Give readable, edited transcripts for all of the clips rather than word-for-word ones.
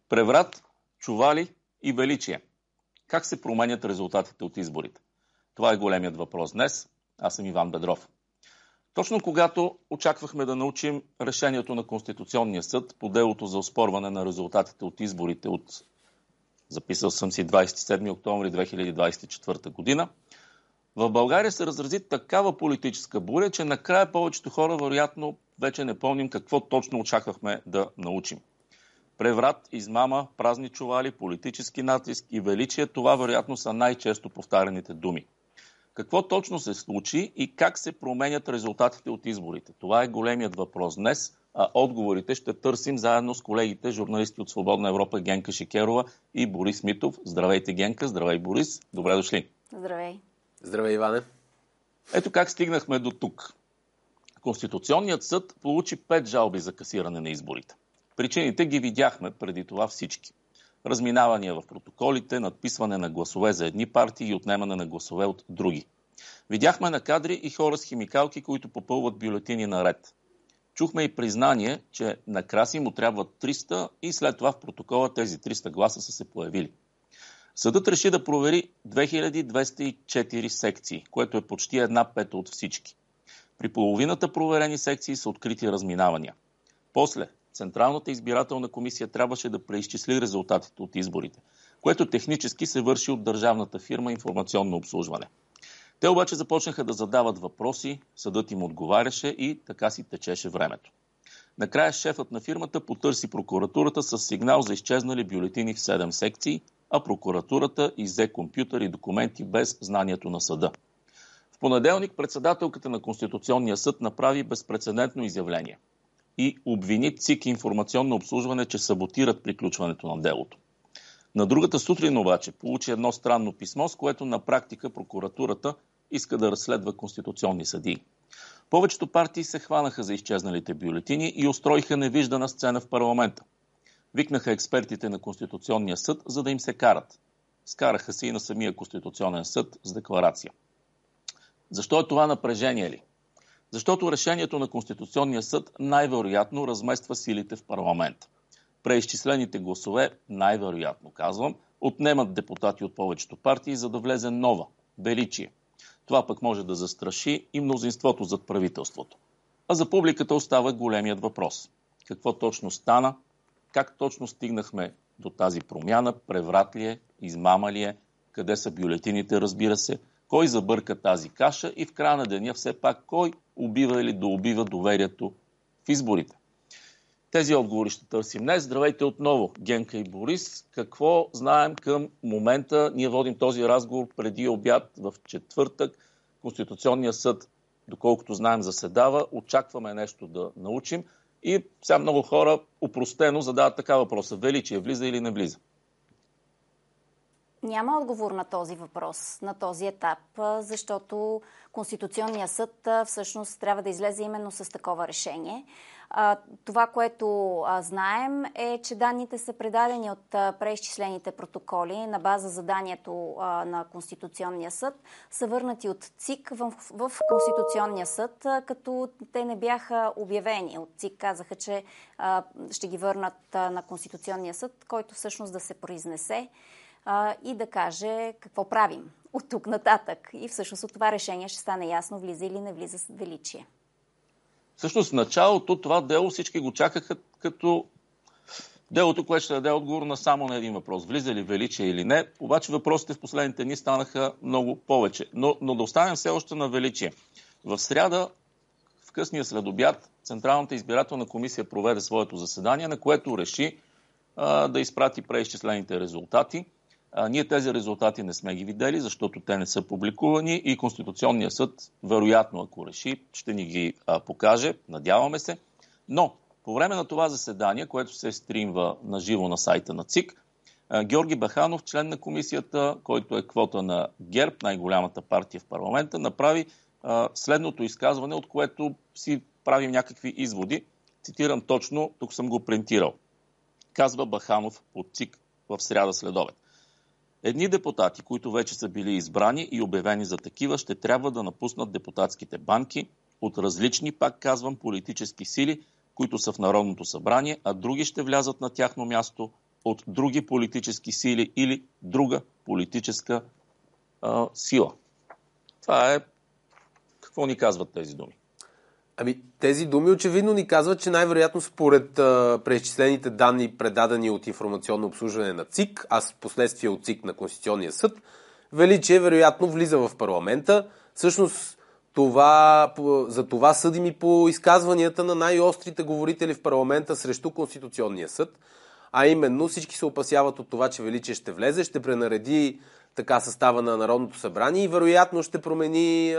Преврат, чували и величие. Как се променят резултатите от изборите? Това е големият въпрос днес. Аз съм Иван Бедров. Точно когато очаквахме да научим решението на Конституционния съд по делото за оспорване на резултатите от изборите записал съм си 27 октомври 2024 година, в България се разрази такава политическа буря, че накрая повечето хора вероятно вече не помним какво точно очаквахме да научим. Преврат, измама, празни чували, политически натиск и величие – това вероятно са най-често повтарените думи. Какво точно се случи и как се променят резултатите от изборите? Това е големият въпрос днес, а отговорите ще търсим заедно с колегите, журналисти от Свободна Европа Генка Шикерова и Борис Митов. Здравейте, Генка, здравей, Борис. Добре дошли. Здравей. Здравей, Иване. Ето как стигнахме до тук. Конституционният съд получи 5 жалби за касиране на изборите. Причините ги видяхме преди това всички. Разминавания в протоколите, надписване на гласове за едни партии и отнемане на гласове от други. Видяхме на кадри и хора с химикалки, които попълват бюлетини наред. Чухме и признание, че на Краси му трябват 300 и след това в протокола тези 300 гласа са се появили. Съдът реши да провери 2204 секции, което е почти 1/5 от всички. При половината проверени секции са открити разминавания. После Централната избирателна комисия трябваше да преизчисли резултатите от изборите, което технически се върши от държавната фирма Информационно обслужване. Те обаче започнаха да задават въпроси, съдът им отговаряше и така си течеше времето. Накрая шефът на фирмата потърси прокуратурата с сигнал за изчезнали бюлетини в 7 секции, а прокуратурата иззе компютър и документи без знанието на съда. В понеделник председателката на Конституционния съд направи безпрецедентно изявление и обвини ЦИК и Информационно обслужване, че саботират приключването на делото. На другата сутрин обаче получи едно странно писмо, с което на практика прокуратурата иска да разследва конституционни съдии. Повечето партии се хванаха за изчезналите бюлетини и устроиха невиждана сцена в парламента. Викнаха експертите на Конституционния съд, за да им се карат. Скараха се и на самия Конституционен съд с декларация. Защо е това напрежение ли? Защото решението на Конституционния съд най-вероятно размества силите в парламента. Преизчислените гласове, най-вероятно казвам, отнемат депутати от повечето партии, за да влезе нова величие. Това пък може да застраши и мнозинството зад правителството. А за публиката остава големият въпрос. Какво точно стана? Как точно стигнахме до тази промяна? Преврат ли е? Измама ли е? Къде са бюлетините, разбира се? Кой забърка тази каша? И в края на деня все пак кой убива или доубива доверието в изборите? Тези отговори ще търсим днес. Здравейте отново, Генка и Борис. Какво знаем към момента? Ние водим този разговор преди обяд в четвъртък. Конституционният съд, доколкото знаем, заседава. Очакваме нещо да научим. И сега много хора опростено задават така въпроса. Величие влиза или не влиза? Няма отговор на този въпрос, на този етап, защото Конституционният съд всъщност трябва да излезе именно с такова решение. Това, което знаем е, че данните са предадени от преизчислените протоколи на база заданието на Конституционния съд, са върнати от ЦИК в Конституционния съд, като те не бяха обявени. От ЦИК казаха, че ще ги върнат на Конституционния съд, който всъщност да се произнесе и да каже какво правим от тук нататък. И всъщност от това решение ще стане ясно влиза или не влиза с величие. Всъщност в началото това дело всички го чакаха като делото, което ще даде отговор на само на един въпрос. Влиза ли величие или не? Обаче въпросите в последните дни станаха много повече. Но да останем все още на величие. В сряда, в късния следобяд, Централната избирателна комисия проведе своето заседание, на което реши да изпрати преизчислените резултати. Ние тези резултати не сме ги видели, защото те не са публикувани и Конституционният съд, вероятно, ако реши, ще ни ги покаже, надяваме се. Но по време на това заседание, което се стримва на живо на сайта на ЦИК, Георги Баханов, член на комисията, който е квота на ГЕРБ, най-голямата партия в парламента, направи следното изказване, от което си правим някакви изводи. Цитирам точно, тук съм го принтирал. Казва Баханов от ЦИК в сряда следобед. Едни депутати, които вече са били избрани и обявени за такива, ще трябва да напуснат депутатските банки от различни, пак казвам, политически сили, които са в Народното събрание, а други ще влязат на тяхно място от други политически сили или друга политическа сила. Това е... Какво ни казват тези думи? Тези думи очевидно ни казват, че най-вероятно според преизчислените данни, предадени от информационно обслужване на ЦИК, а с последствие от ЦИК на Конституционния съд, Величие вероятно влиза в парламента. Всъщност за това съдим и по изказванията на най-острите говорители в парламента срещу Конституционния съд, а именно всички се опасяват от това, че Величие ще влезе, ще пренареди така състава на Народното събрание и вероятно ще промени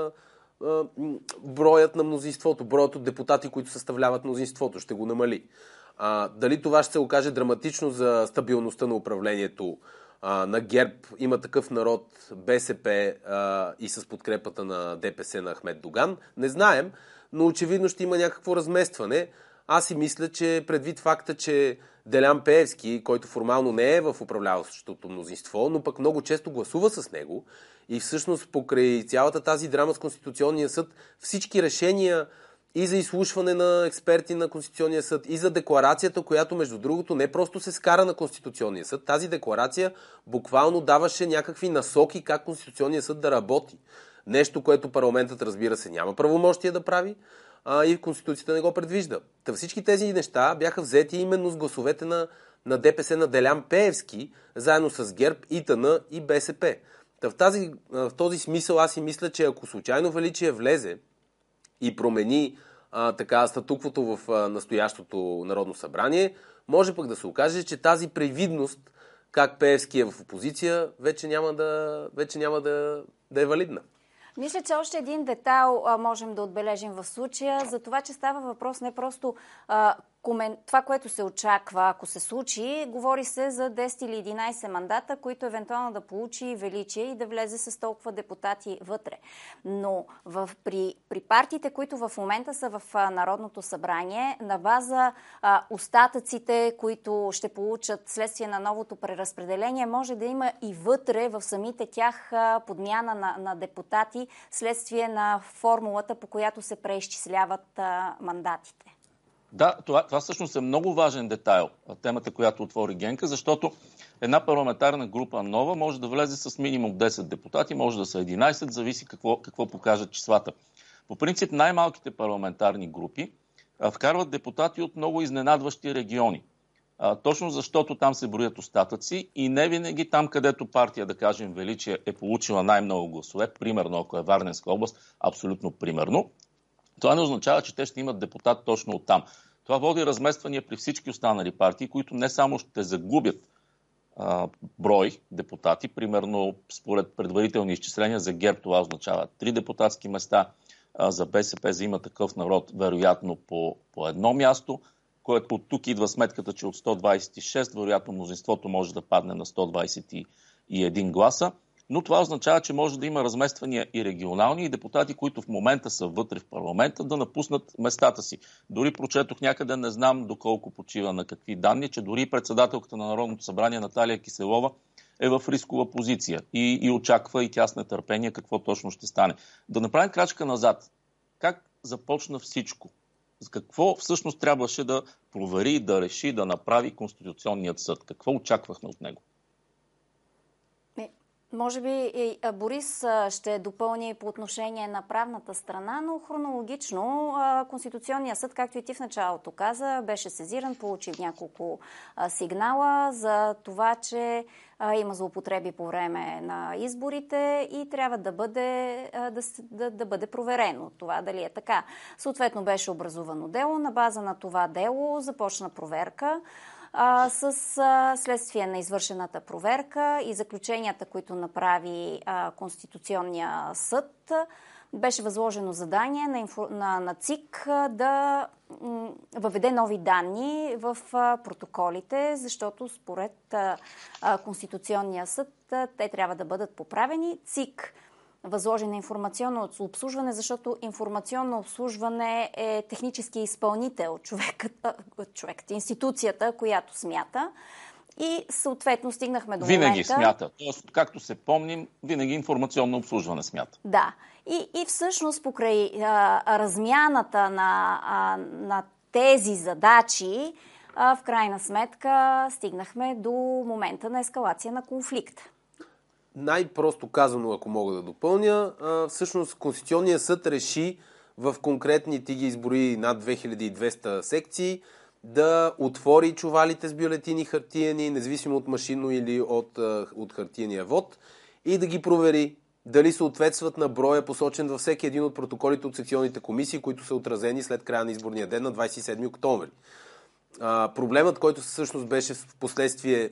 броят на мнозинството, броят от депутати, които съставляват мнозинството, ще го намали. Дали това ще се окаже драматично за стабилността на управлението на ГЕРБ, Има такъв народ, БСП и с подкрепата на ДПС на Ахмед Доган, не знаем, но очевидно ще има някакво разместване. Аз си мисля, че предвид факта, че Делян Пеевски, който формално не е в управляващото мнозинство, но пък много често гласува с него и всъщност покрай цялата тази драма с Конституционния съд, всички решения и за изслушване на експерти на Конституционния съд, и за декларацията, която между другото не просто се скара на Конституционния съд, тази декларация буквално даваше някакви насоки как Конституционния съд да работи. Нещо, което парламентът, разбира се, няма правомощие да прави, и Конституцията не го предвижда. Всички тези неща бяха взети именно с гласовете на ДПС на Делян Пеевски, заедно с ГЕРБ, ИТН и БСП. В този смисъл аз си мисля, че ако случайно Величие влезе и промени статуквото в настоящото Народно събрание, може пък да се окаже, че тази привидност, как Пеевски е в опозиция, вече няма да е валидна. Мисля, че още един детайл можем да отбележим в случая, за това, че става въпрос не просто това, което се очаква, ако се случи, говори се за 10 или 11 мандата, които евентуално да получи Величие и да влезе с толкова депутати вътре. Но при партиите, които в момента са в Народното събрание, на база остатъците, които ще получат следствие на новото преразпределение, може да има и вътре в самите тях подмяна на депутати следствие на формулата, по която се преизчисляват мандатите. Да, това всъщност е много важен детайл, темата, която отвори Генка, защото една парламентарна група нова може да влезе с минимум 10 депутати, може да са 11, зависи какво покажат числата. По принцип най-малките парламентарни групи вкарват депутати от много изненадващи региони. Точно защото там се броят остатъци и не винаги там, където партия, да кажем Величие, е получила най-много гласове, примерно ако е Варненска област, абсолютно примерно, това не означава, че те ще имат депутат точно оттам. Това води размествания при всички останали партии, които не само ще загубят брой депутати, примерно според предварителни изчисления за ГЕРБ това означава 3 депутатски места, за БСП, за Има такъв народ, вероятно по едно място, което от тук идва сметката, че от 126, вероятно мнозинството може да падне на 121 гласа. Но това означава, че може да има размествания и регионални, и депутати, които в момента са вътре в парламента, да напуснат местата си. Дори прочетох някъде, не знам доколко почива на какви данни, че дори председателката на Народното събрание Наталия Киселова е в рискова позиция и очаква и тя с нетърпение какво точно ще стане. Да направим крачка назад. Как започна всичко? Какво всъщност трябваше да провери, да реши, да направи Конституционният съд? Какво очаквахме от него? Може би Борис ще допълни по отношение на правната страна, но хронологично Конституционният съд, както и ти в началото каза, беше сезиран, получи няколко сигнала за това, че има злоупотреби по време на изборите и трябва да бъде проверено това дали е така. Съответно беше образувано дело. На база на това дело започна проверка. С следствие на извършената проверка и заключенията, които направи Конституционния съд, беше възложено задание на ЦИК да въведе нови данни в протоколите, защото според Конституционния съд те трябва да бъдат поправени. ЦИК възложи на информационно обслужване, защото информационно обслужване е технически изпълнител, човекът, институцията, която смята. И съответно стигнахме до момента... Винаги смята. Тоест, както се помним, винаги информационно обслужване смята. Да. И всъщност покрай размяната на тези задачи, в крайна сметка стигнахме до момента на ескалация на конфликта. Най-просто казано, ако мога да допълня, всъщност Конституционният съд реши в конкретни, ти ги изброи над 2200 секции, да отвори чувалите с бюлетини хартиени, независимо от машинно или от хартиения вод, и да ги провери дали съответстват на броя, посочен във всеки един от протоколите от секционните комисии, които са отразени след края на изборния ден на 27 октомври. Проблемът, който всъщност беше в последствие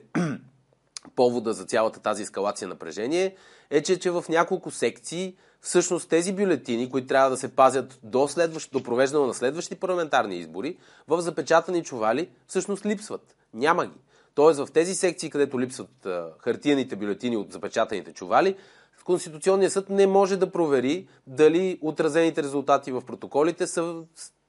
повода за цялата тази ескалация напрежение, е, че в няколко секции всъщност тези бюлетини, които трябва да се пазят до провеждане на следващи парламентарни избори, в запечатани чували всъщност липсват. Няма ги. Тоест в тези секции, където липсват хартиените бюлетини от запечатаните чували, Конституционният съд не може да провери дали отразените резултати в протоколите са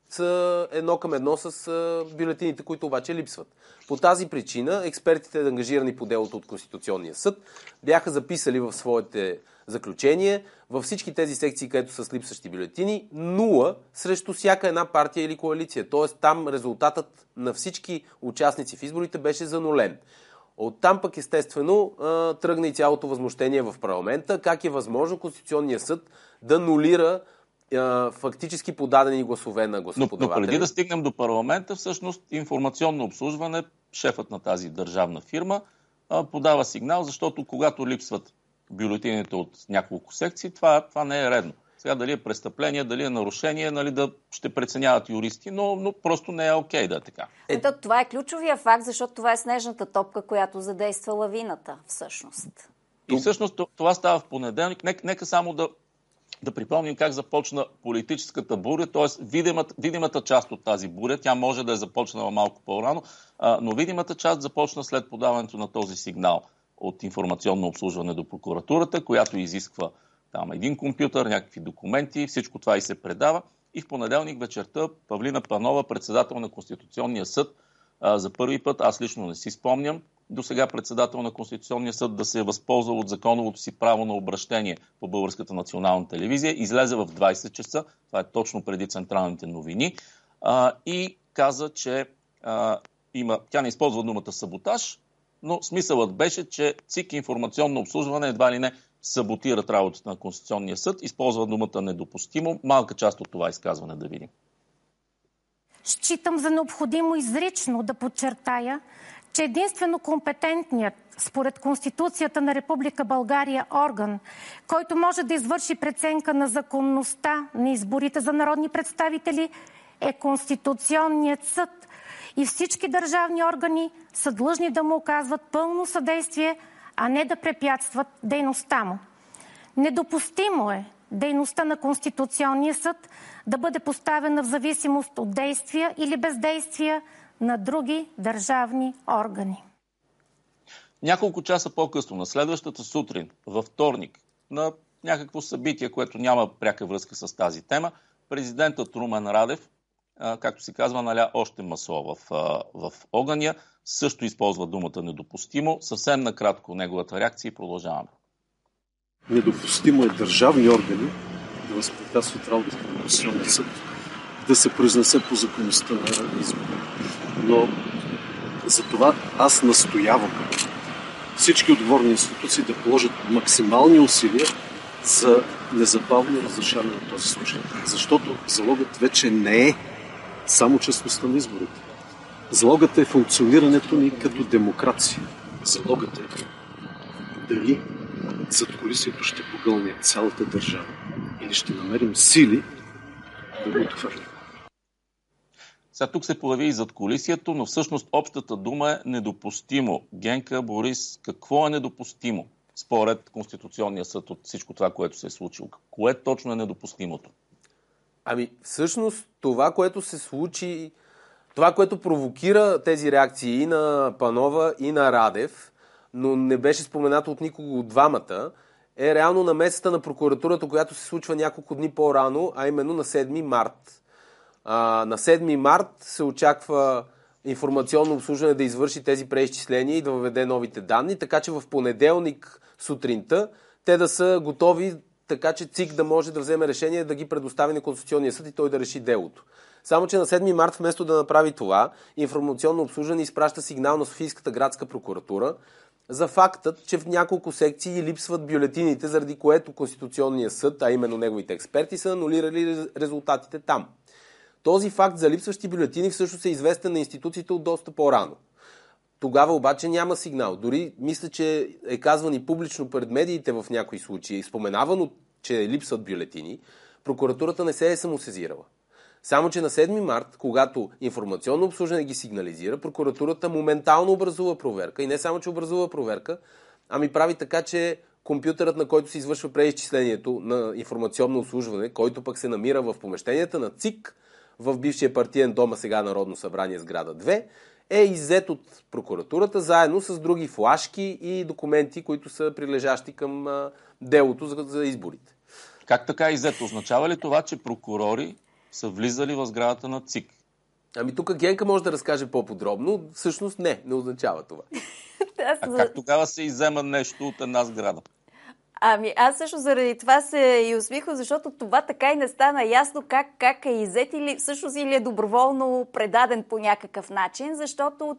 едно към едно с бюлетините, които обаче липсват. По тази причина експертите, ангажирани по делото от Конституционния съд, бяха записали в своите заключения във всички тези секции, където са с липсващи бюлетини, 0 срещу всяка една партия или коалиция. Тоест там резултатът на всички участници в изборите беше занулен. Оттам пък естествено тръгна и цялото възмущение в парламента. Как е възможно Конституционният съд да нулира фактически подадени гласове на гласоподаватели? Но преди да стигнем до парламента, всъщност информационно обслужване, шефът на тази държавна фирма, подава сигнал, защото когато липсват бюлетините от няколко секции, това не е редно. Сега дали е престъпление, дали е нарушение, ще преценяват юристи, но просто не е окей да е така. Това е ключовия факт, защото това е снежната топка, която задейства лавината всъщност. И всъщност това става в понеделник. Нека само да припомним как започна политическата буря, т.е. видимата част от тази буря, тя може да е започнала малко по-рано, но видимата част започна след подаването на този сигнал от информационно обслужване до прокуратурата, която изисква там един компютър, някакви документи, всичко това и се предава. И в понеделник вечерта Павлина Панова, председател на Конституционния съд, за първи път, аз лично не си спомням, до сега председател на Конституционния съд да се е възползвал от законовото си право на обращение по Българската национална телевизия, излезе в 20 часа, това е точно преди централните новини, и каза, че тя не използва думата саботаж, но смисълът беше, че ЦИК информационно обслужване едва ли не саботират работата на Конституционния съд, използва думата недопустимо. Малка част от това изказване да видим. Считам за необходимо изрично да подчертая, че единствено компетентният, според Конституцията на Република България, орган, който може да извърши преценка на законността на изборите за народни представители, е Конституционният съд. И всички държавни органи са длъжни да му оказват пълно съдействие, а не да препятстват дейността му. Недопустимо е дейността на Конституционния съд да бъде поставена в зависимост от действия или бездействия на други държавни органи. Няколко часа по-късно, на следващата сутрин, във вторник, на някакво събитие, което няма пряка връзка с тази тема, президентът Румен Радев, както се казва, наля още масло в огъня, също използва думата недопустимо. Съвсем накратко неговата реакция и продължаваме. Недопустимо е държавни органи да възпрепятстват работата на Конституционния съд, да се произнесе по законността на избора. Но за това аз настоявам всички отговорни институции да положат максимални усилия за незабавно разрешаване на този случай. Защото залогът вече не е само честността на изборите. Залогът е функционирането ни като демокрация. Залогът е дали задкулисието ще погълне цялата държава или ще намерим сили да го отхвърлим. Сега тук се появи и задкулисието, но всъщност общата дума е недопустимо. Генка, Борис, какво е недопустимо според Конституционния съд от всичко това, което се е случило? Кое точно е недопустимото? Всъщност това, което се случи, това, което провокира тези реакции и на Панова, и на Радев, но не беше споменато от никого от двамата, е реално намесата на прокуратурата, която се случва няколко дни по-рано, а именно на 7 март. На 7 март се очаква информационно обслужване да извърши тези преизчисления и да въведе новите данни, така че в понеделник сутринта те да са готови, така че ЦИК да може да вземе решение да ги предостави на Конституционния съд и той да реши делото. Само че на 7 март вместо да направи това, информационно обслужване изпраща сигнал на Софийската градска прокуратура за фактът, че в няколко секции липсват бюлетините, заради което Конституционният съд, а именно неговите експерти, са анулирали резултатите там. Този факт за липсващи бюлетини всъщност е известен на институциите от доста по-рано. Тогава обаче няма сигнал. Дори мисля, че е казван и публично пред медиите в някои случаи, споменавано, че липсват бюлетини, прокуратурата не се е самосезирала. Само че на 7 март, когато информационно обслужване ги сигнализира, прокуратурата моментално образува проверка и не само, че образува проверка, ами прави така, че компютърът, на който се извършва преизчислението на информационно обслужване, който пък се намира в помещенията на ЦИК, в бившия партиен дом, а сега Народно събрание, сграда 2, е иззет от прокуратурата, заедно с други флашки и документи, които са прилежащи към делото за изборите. Как така иззет? Означава ли това, че прокурори са влизали в сградата на ЦИК? Ами тук Генка може да разкаже по-подробно. Всъщност не означава това. А как тогава се иззема нещо от една сграда? Ами аз също заради това се и усмихвам, защото това така и не стана ясно как е иззет или всъщност или е доброволно предаден по някакъв начин, защото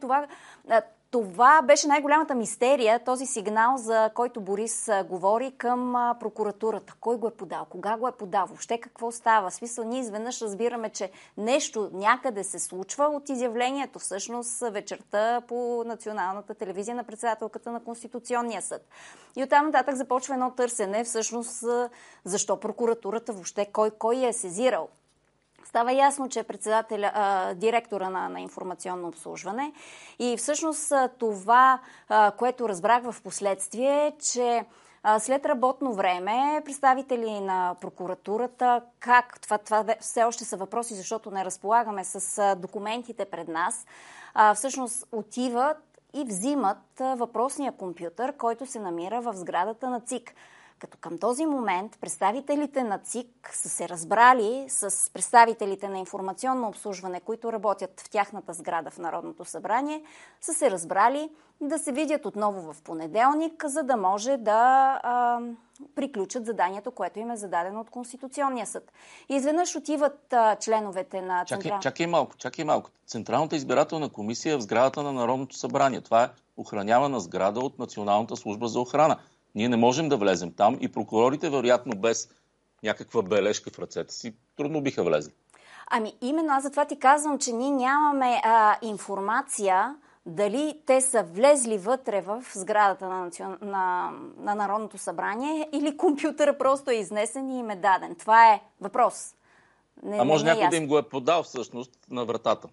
това беше най-голямата мистерия, този сигнал, за който Борис говори към прокуратурата. Кой го е подал? Кога го е подал? Въобще какво става? В смисъл, ние изведнъж разбираме, че нещо някъде се случва от изявлението. Всъщност вечерта по националната телевизия на председателката на Конституционния съд. И оттам нататък започва едно търсене, всъщност защо прокуратурата въобще, кой е сезирал. Става ясно, че е директора на информационно обслужване и всъщност това, което разбрах в последствие, е, че след работно време представители на прокуратурата, това все още са въпроси, защото не разполагаме с документите пред нас, всъщност отиват и взимат въпросния компютър, който се намира в сградата на ЦИК. Като към този момент представителите на ЦИК са се разбрали с представителите на информационно обслужване, които работят в тяхната сграда в Народното събрание, са се разбрали да се видят отново в понеделник, за да може да приключат заданието, което им е зададено от Конституционния съд. И изведнъж отиват членовете на Чакай малко. Централната избирателна комисия е в сградата на Народното събрание. Това е охранявана сграда от Националната служба за охрана. Ние не можем да влезем там и прокурорите, вероятно без някаква бележка в ръцете си, трудно биха влезли. Ами именно аз затова ти казвам, че ние нямаме информация дали те са влезли вътре в сградата на Народното събрание или компютъра просто е изнесен и им е даден. Това е въпрос. Може някой да им го е подал всъщност на вратата?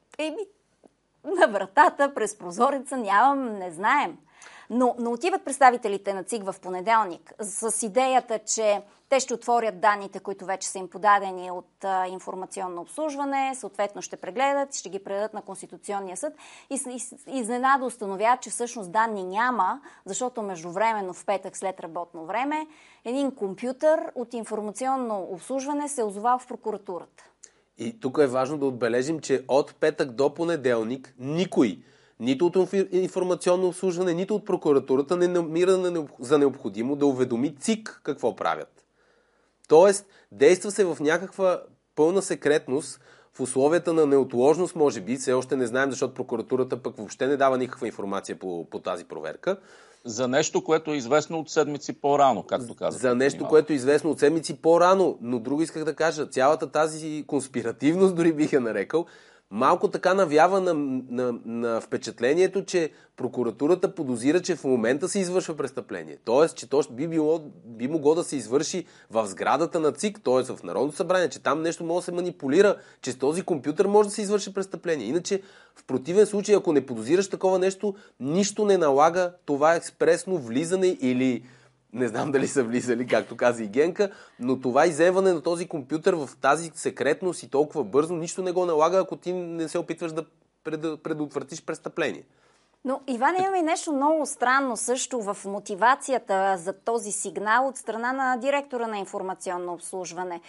На вратата, през прозореца, не знаем. Но отиват представителите на ЦИК в понеделник с идеята, че те ще отворят данните, които вече са им подадени от информационно обслужване, съответно ще прегледат, ще ги предадат на Конституционния съд и изненада установяват, че всъщност данни няма, защото междувременно в петък след работно време един компютър от информационно обслужване се озовал в прокуратурата. И тук е важно да отбележим, че от петък до понеделник никой, нито от информационно обслужване, нито от прокуратурата не намира за необходимо да уведоми ЦИК какво правят. Тоест, действа се в някаква пълна секретност, в условията на неотложност, може би, все още не знаем, защото прокуратурата пък въобще не дава никаква информация по тази проверка. За нещо, което е известно от седмици по-рано, както казах. За нещо, което е известно от седмици по-рано, но друго исках да кажа. Цялата тази конспиративност, дори бих я нарекал, малко така навява на впечатлението, че прокуратурата подозира, че в момента се извършва престъпление. Тоест, че то би могло да се извърши в сградата на ЦИК, т.е. в Народното събрание, че там нещо може да се манипулира, че с този компютър може да се извърши престъпление. Иначе, в противен случай, ако не подозираш такова нещо, нищо не налага това експресно влизане или... Не знам дали са влизали, както каза и Генка, но това изземване на този компютър в тази секретност и толкова бързо, нищо не го налага, ако ти не се опитваш да предотвратиш престъпление. Но, Иван, имаме и нещо много странно също в мотивацията за този сигнал от страна на директора на информационно обслужване.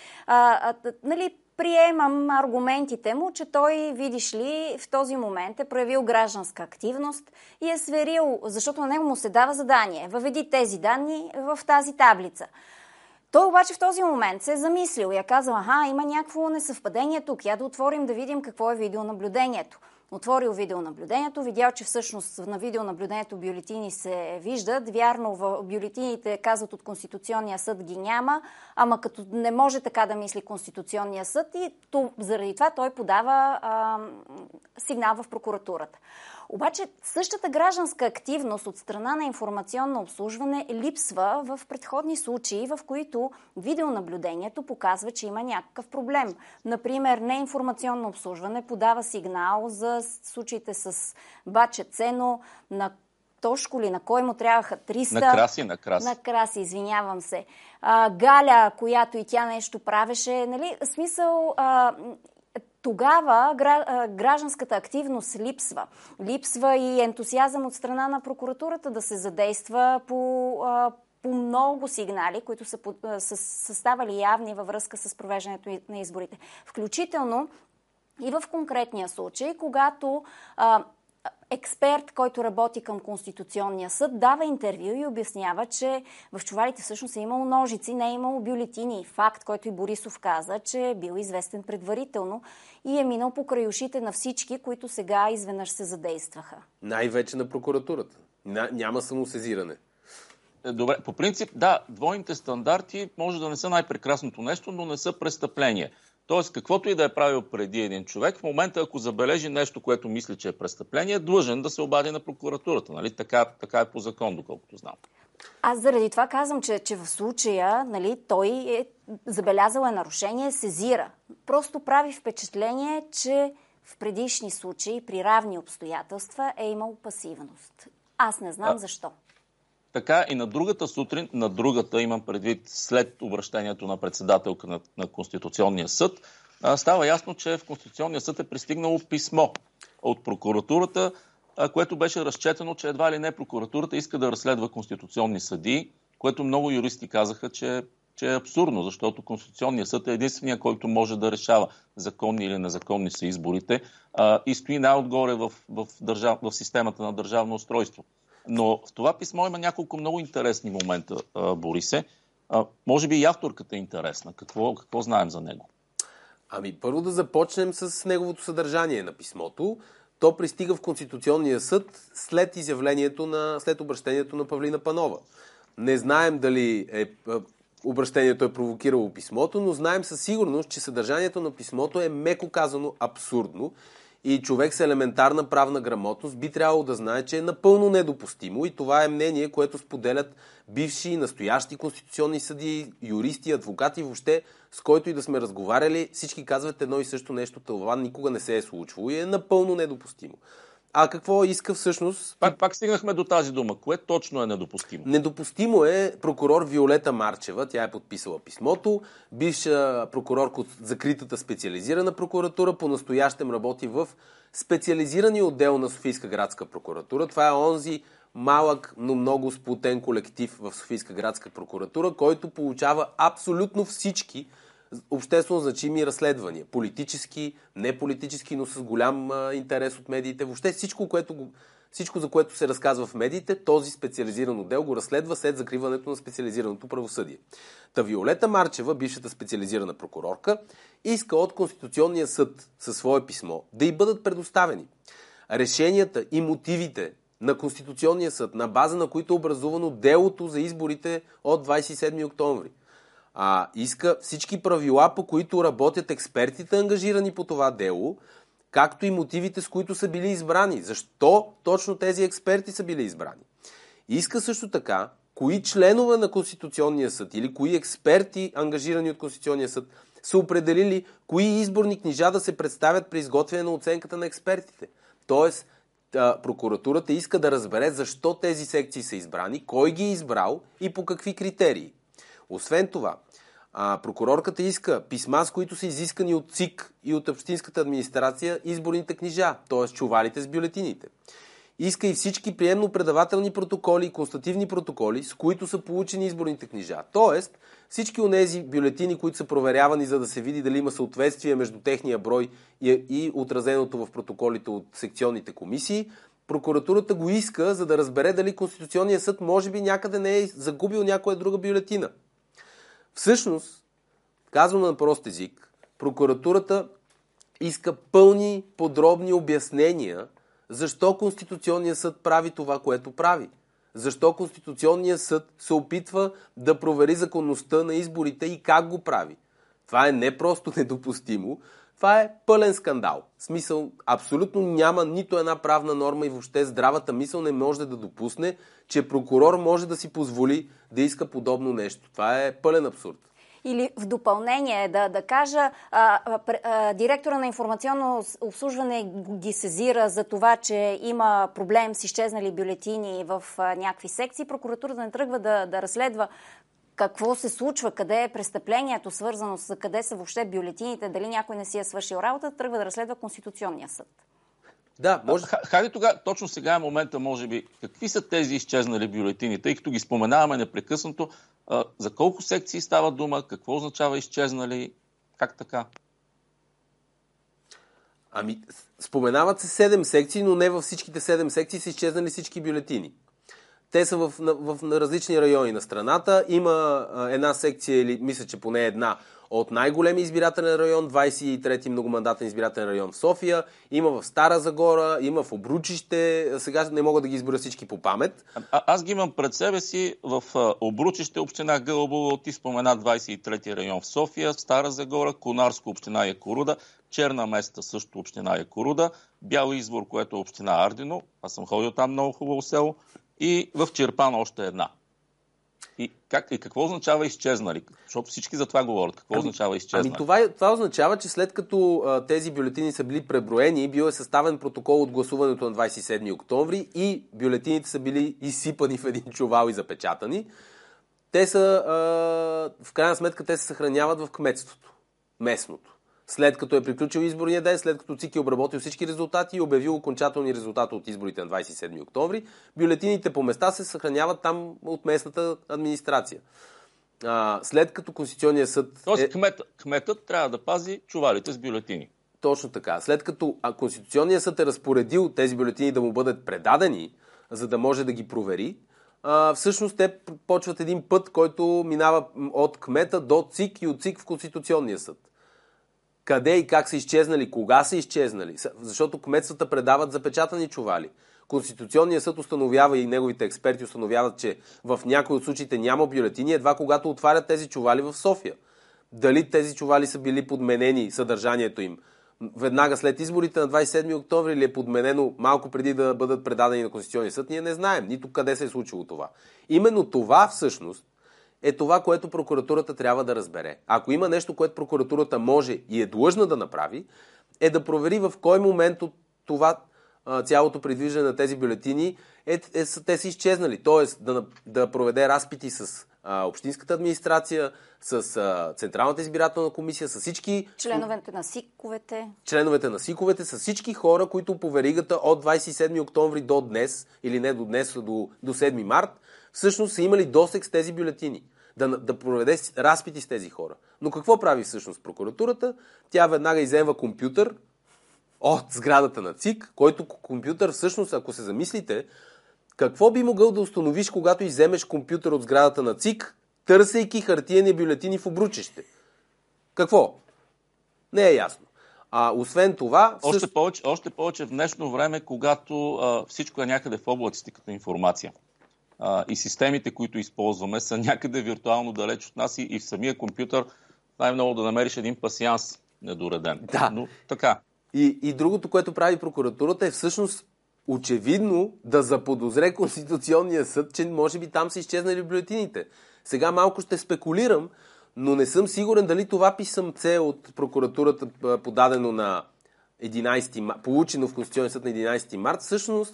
Приемам аргументите му, че той, видиш ли, в този момент е проявил гражданска активност и е сверил, защото на него му се дава задание. Въведи тези данни в тази таблица. Той обаче в този момент се е замислил и е казал, има някакво несъвпадение тук, я да отворим да видим какво е видеонаблюдението. Отворил видеонаблюдението, видял, че всъщност на видеонаблюдението бюлетини се виждат. Вярно, в бюлетините, казват от Конституционния съд, ги няма, ама като не може така да мисли Конституционния съд и заради това той подава сигнал в прокуратурата. Обаче същата гражданска активност от страна на информационно обслужване липсва в предходни случаи, в които видеонаблюдението показва, че има някакъв проблем. Например, неинформационно обслужване подава сигнал за случаите с Баче Цено, на Тошко ли, на кой му трябваха 300... На Краси, извинявам се. Галя, която и тя нещо правеше, нали? Смисъл... Тогава гражданската активност липсва. Липсва и ентусиазъм от страна на прокуратурата да се задейства по много сигнали, които са ставали явни във връзка с провеждането на изборите. Включително и в конкретния случай, когато експерт, който работи към Конституционния съд, дава интервю и обяснява, че в чувалите всъщност е имало ножици, не е имало бюлетини. Факт, който и Борисов каза, че е бил известен предварително и е минал покрай ушите на всички, които сега изведнъж се задействаха. Най-вече на прокуратурата. Няма самосезиране. Добре, по принцип, да, двойните стандарти може да не са най-прекрасното нещо, но не са престъпление. Тоест, каквото и да е правил преди един човек, в момента, ако забележи нещо, което мисли, че е престъпление, е длъжен да се обади на прокуратурата. Нали? Така е по закон, доколкото знам. Аз заради това казвам, че в случая, нали, той е забелязал нарушение, сезира. Просто прави впечатление, че в предишни случаи, при равни обстоятелства, е имал пасивност. Аз не знам защо. Така и на другата сутрин, имам предвид след обращението на председателка на Конституционния съд, става ясно, че в Конституционния съд е пристигнало писмо от прокуратурата, което беше разчетено, че едва ли не прокуратурата иска да разследва конституционни съдии, което много юристи казаха, че е абсурдно, защото Конституционният съд е единствения, който може да решава законни или незаконни са изборите и стои най-отгоре в системата на държавно устройство. Но в това писмо има няколко много интересни момента, Борисе. Може би и авторката е интересна. Какво знаем за него? Първо да започнем с неговото съдържание на писмото. То пристига в Конституционния съд след обращението на Павлина Панова. Не знаем дали обращението е провокирало писмото, но знаем със сигурност, че съдържанието на писмото е меко казано абсурдно и човек с елементарна правна грамотност би трябвало да знае, че е напълно недопустимо и това е мнение, което споделят бивши и настоящи конституционни съдии, юристи, адвокати, въобще с който и да сме разговаряли, всички казват едно и също нещо, това никога не се е случвало и е напълно недопустимо. А какво иска всъщност? Пак стигнахме до тази дума. Кое точно е недопустимо? Недопустимо е прокурор Виолета Марчева, тя е подписала писмото, бивша прокурорка от закритата специализирана прокуратура, по-настоящем работи в специализирания отдел на Софийска градска прокуратура. Това е онзи малък, но много сплотен колектив в Софийска градска прокуратура, който получава абсолютно всички обществено значими разследвания. Политически, неполитически, но с голям интерес от медиите. Въобще всичко, за което се разказва в медиите, този специализиран отдел го разследва след закриването на специализираното правосъдие. Та Виолета Марчева, бившата специализирана прокурорка, иска от Конституционния съд със свое писмо да й бъдат предоставени решенията и мотивите на Конституционния съд, на база на които е образувано делото за изборите от 27 октомври. Иска всички правила, по които работят експертите, ангажирани по това дело, както и мотивите, с които са били избрани. Защо точно тези експерти са били избрани? Иска също така, кои членове на Конституционния съд или кои експерти, ангажирани от Конституционния съд, са определили кои изборни книжа да се представят при изготвяне на оценката на експертите. Тоест, прокуратурата иска да разбере защо тези секции са избрани, кой ги е избрал и по какви критерии. Освен това, прокурорката иска писма, с които са изискани от ЦИК и от общинската администрация изборните книжа, т.е. чувалите с бюлетините. Иска и всички приемно-предавателни протоколи и констативни протоколи, с които са получени изборните книжа. Т.е. всички онези бюлетини, които са проверявани, за да се види дали има съответствие между техния брой и отразеното в протоколите от секционните комисии, прокуратурата го иска, за да разбере дали Конституционният съд може би някъде не е загубил някоя друга бюлетина. Всъщност, казвам на прост език, прокуратурата иска пълни, подробни обяснения защо Конституционният съд прави това, което прави. Защо Конституционният съд се опитва да провери законността на изборите и как го прави. Това е не просто недопустимо, това е пълен скандал. В смисъл, абсолютно няма нито една правна норма и въобще здравата мисъл не може да допусне, че прокурор може да си позволи да иска подобно нещо. Това е пълен абсурд. Или в допълнение да кажа, директора на информационно обслужване ги сезира за това, че има проблем с изчезнали бюлетини в някакви секции. Прокуратурата не тръгва да разследва какво се случва, къде е престъплението, свързано с къде са въобще бюлетините, дали някой не си е свършил работа, тръгва да разследва Конституционния съд. Да, може. Хайде тогава, точно сега е момента, може би, какви са тези изчезнали бюлетини, тъй като ги споменаваме непрекъснато, за колко секции става дума, какво означава изчезнали, как така? Споменават се 7 секции, но не във всичките 7 секции са изчезнали всички бюлетини. Те са в различни райони на страната. Има една секция, или мисля, че поне една, от най-големи избирателен район, 23-ти многомандатен избирателен район в София. Има в Стара Загора, има в Обручище. Сега не мога да ги изборя всички по памет. Аз ги имам пред себе си в Обручище, община Гълъбово, ти спомена 23-ти район в София, Стара Загора, Конарско, община Якоруда, Черна Места, също община Якоруда, Бял Извор, което е община Ардино. Аз съм ходил там, много хубаво село. И в Чирпан още една. И какво означава изчезнали? Защото всички за това говорят. Какво означава изчезнали? Това означава, че след като тези бюлетини са били преброени, бил е съставен протокол от гласуването на 27 октомври и бюлетините са били изсипани в един чувал и запечатани. Те са, в крайна сметка, те се съхраняват в кметството. Местното. След като е приключил изборния ден, след като ЦИК е обработил всички резултати и обявил окончателни резултати от изборите на 27 октомври, бюлетините по места се съхраняват там от местната администрация. След като Конституционният съд... Тоест кметът трябва да пази чувалите с бюлетини. Точно така. След като Конституционният съд е разпоредил тези бюлетини да му бъдат предадени, за да може да ги провери, всъщност те почват един път, който минава от кмета до ЦИК и от ЦИК в Конституционния съд. Къде и как са изчезнали, кога са изчезнали, защото кметствата предават запечатани чували. Конституционният съд установява и неговите експерти установяват, че в някои от случаите няма бюлетини, едва когато отварят тези чували в София. Дали тези чували са били подменени съдържанието им веднага след изборите на 27 октомври или е подменено малко преди да бъдат предадени на Конституционния съд, ние не знаем нито къде се е случило това. Именно това всъщност е това, което прокуратурата трябва да разбере. Ако има нещо, което прокуратурата може и е длъжна да направи, е да провери в кой момент от това цялото придвижване на тези бюлетини те са изчезнали. Тоест да проведе разпити с общинската администрация, с Централната избирателна комисия, с всички... Членовете на СИК-овете, с всички хора, които по веригата от 27 октомври до днес, или не до днес, до 7 март, всъщност са имали досег с тези бюлетини. Да проведе разпити с тези хора. Но какво прави всъщност прокуратурата? Тя веднага изземва компютър от сградата на ЦИК, който компютър всъщност, ако се замислите, какво би могъл да установиш, когато изземеш компютър от сградата на ЦИК, търсейки хартиени бюлетини в Обручище? Какво? Не е ясно. Освен това... Още повече в днешно време, когато всичко е някъде в облаците като информация. И системите, които използваме, са някъде виртуално далеч от нас и в самия компютър най-много да намериш един пасианс недореден. Да. Но така. И другото, което прави прокуратурата е всъщност очевидно да заподозре Конституционния съд, че може би там са изчезнали бюлетините. Сега малко ще спекулирам, но не съм сигурен дали това писъмце от прокуратурата, подадено на 11 получено в Конституционния съд на 11 март, всъщност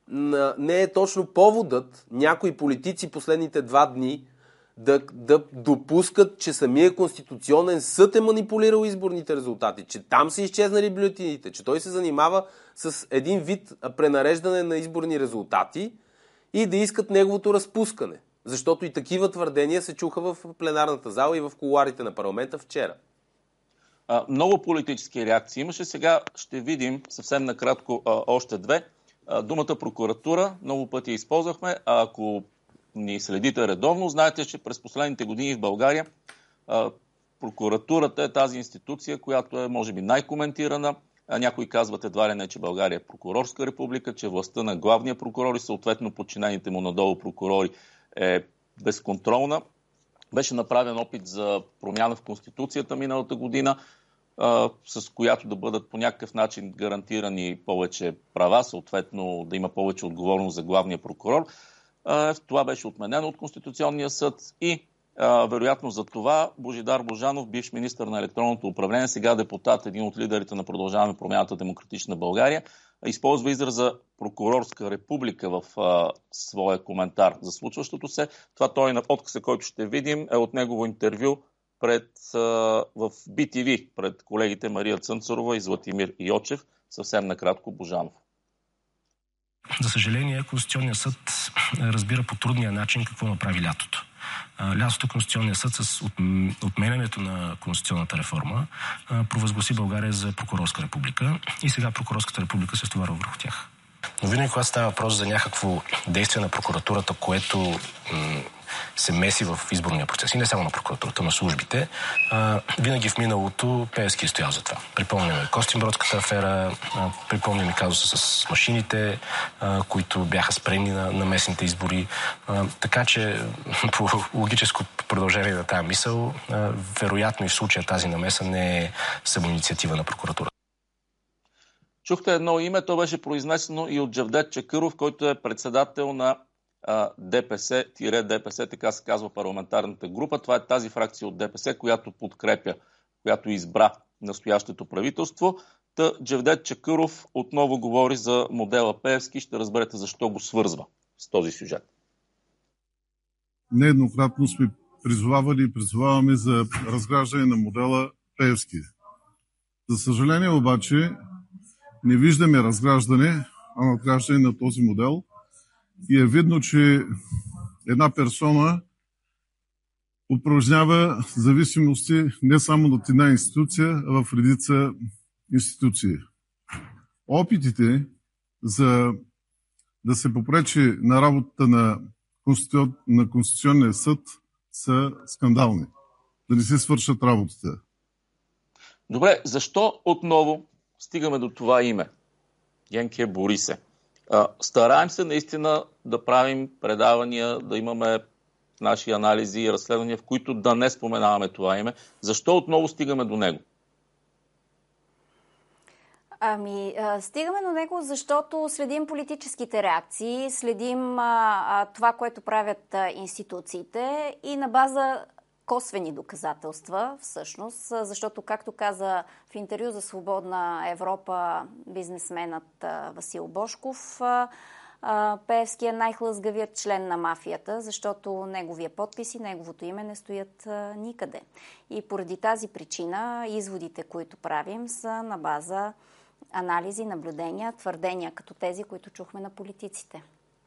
не е точно поводът някои политици последните 2 дни да допускат, че самия Конституционен съд е манипулирал изборните резултати, че там са изчезнали бюлетините, че той се занимава с един вид пренареждане на изборни резултати и да искат неговото разпускане. Защото и такива твърдения се чуха в пленарната зала и в кулоарите на парламента вчера. Много политически реакции имаше. Сега ще видим съвсем накратко още 2. Думата прокуратура много пъти използвахме, а ако ни следите редовно, знаете, че през последните години в България Прокуратурата е тази институция, която е, може би, най-коментирана. Някои казват едва ли не, че България е прокурорска република, че властта на главния прокурор и съответно подчинените му надолу прокурори е безконтролна. Беше направен опит за промяна в Конституцията миналата година, с която да бъдат по някакъв начин гарантирани повече права, съответно да има повече отговорност за главния прокурор. Това беше отменено от Конституционния съд и вероятно за това Божидар Божанов, бивш министър на електронното управление, сега депутат, един от лидерите на Продължаваме промяната Демократична България, използва израза прокурорска република в своя коментар за случващото се. Това той на подкаста, който ще видим, е от негово интервю в BTV пред колегите Мария Цънцарова и Златимир Йочев. Съвсем накратко Божанов. За съжаление, Конституционният съд разбира по трудния начин какво направи лятото. Лятото Конституционният съд с отменянето на конституционната реформа провъзгласи България за прокурорска република и сега прокурорската република се стоварва върху тях. Но винаги, когато става въпрос за някакво действие на прокуратурата, което се меси в изборния процес, и не само на прокуратурата, на службите, винаги в миналото Пеевски е стоял за това. Припомняме Костинбродската афера, припомняме казуса с машините, които бяха спрени на местните избори. Така че по логическо продължение на тази мисъл, вероятно и в случая тази намеса не е самоинициатива на прокуратурата. Чухте едно име, то беше произнесено и от Джевдет Чакъров, който е председател на ДПС, така се казва парламентарната група. Това е тази фракция от ДПС, която подкрепя, която избра настоящето правителство. Джевдет Чакъров отново говори за модела Пеевски. Ще разберете защо го свързва с този сюжет. Нееднократно сме призовавали и призоваваме за разграждане на модела Пеевски. За съжаление обаче не виждаме разграждане, а надграждане на този модел. И е видно, че една персона упражнява зависимости не само от една институция, а в редица институции. Опитите за да се попречи на работата на Конституционния съд са скандални. Да не се свършат работата. Добре, защо отново стигаме до това име? Генке Борисе. Стараем се наистина да правим предавания, да имаме наши анализи и разследвания, в които да не споменаваме това име. Защо отново стигаме до него? Стигаме до него, защото следим политическите реакции, следим това, което правят институциите и на база косвени доказателства, всъщност, защото, както каза в интервю за Свободна Европа бизнесменът Васил Божков, Пеевски е най-хлъзгавият член на мафията, защото неговия подпис и неговото име не стоят никъде. И поради тази причина изводите, които правим, са на база анализи, наблюдения, твърдения, като тези, които чухме на политиците.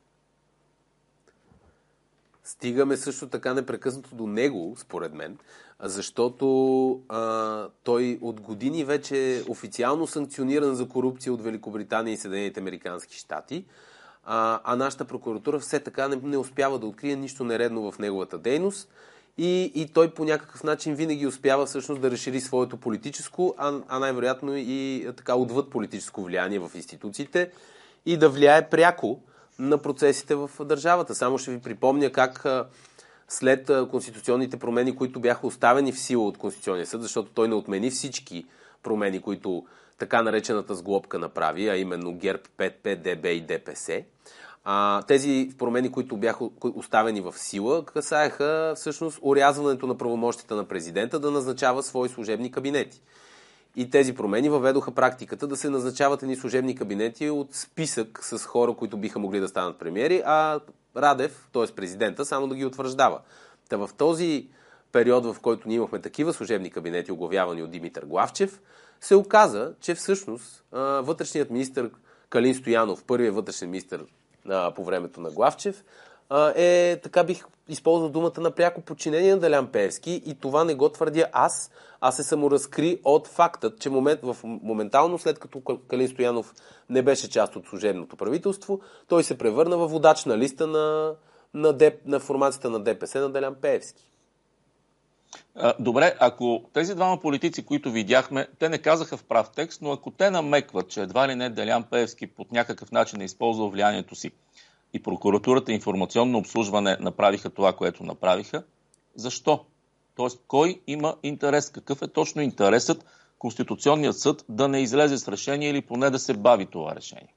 Стигаме също така непрекъснато до него, според мен, защото той от години вече е официално санкциониран за корупция от Великобритания и Съединените американски щати, а нашата прокуратура все така не успява да открие нищо нередно в неговата дейност и той по някакъв начин винаги успява всъщност да разшири своето политическо, а най-вероятно и така отвъд политическо влияние в институциите и да влияе пряко на процесите в държавата. Само ще ви припомня как след конституционните промени, които бяха оставени в сила от Конституционния съд, защото той не отмени всички промени, които така наречената сглобка направи, а именно ГЕРБ, ПП, ДБ и ДПС. Тези промени, които бяха оставени в сила, касаеха всъщност орязването на правомощите на президента да назначава свои служебни кабинети. И тези промени въведоха практиката да се назначават едни служебни кабинети от списък с хора, които биха могли да станат премиери, а Радев, т.е. президента, само да ги утвърждава. Та в този период, в който ние имахме такива служебни кабинети, оглавявани от Димитър Главчев, се оказа, че всъщност вътрешният министър Калин Стоянов, първият вътрешен министър по времето на Главчев, така бих използвал думата на пряко подчинение на Делян Пеевски и това не го твърдя аз, се саморазкри от фактът, че моментално след като Калин Стоянов не беше част от служебното правителство, той се превърна във водач на листа на формацията на ДПС на Делян Пеевски. Добре, ако тези двама политици, които видяхме, те не казаха в прав текст, но ако те намекват, че едва ли не Делян Пеевски под някакъв начин е използвал влиянието си и прокуратурата и информационно обслужване направиха това, което направиха, защо? Тоест, кой има интерес? Какъв е точно интересът Конституционният съд да не излезе с решение или поне да се бави това решение?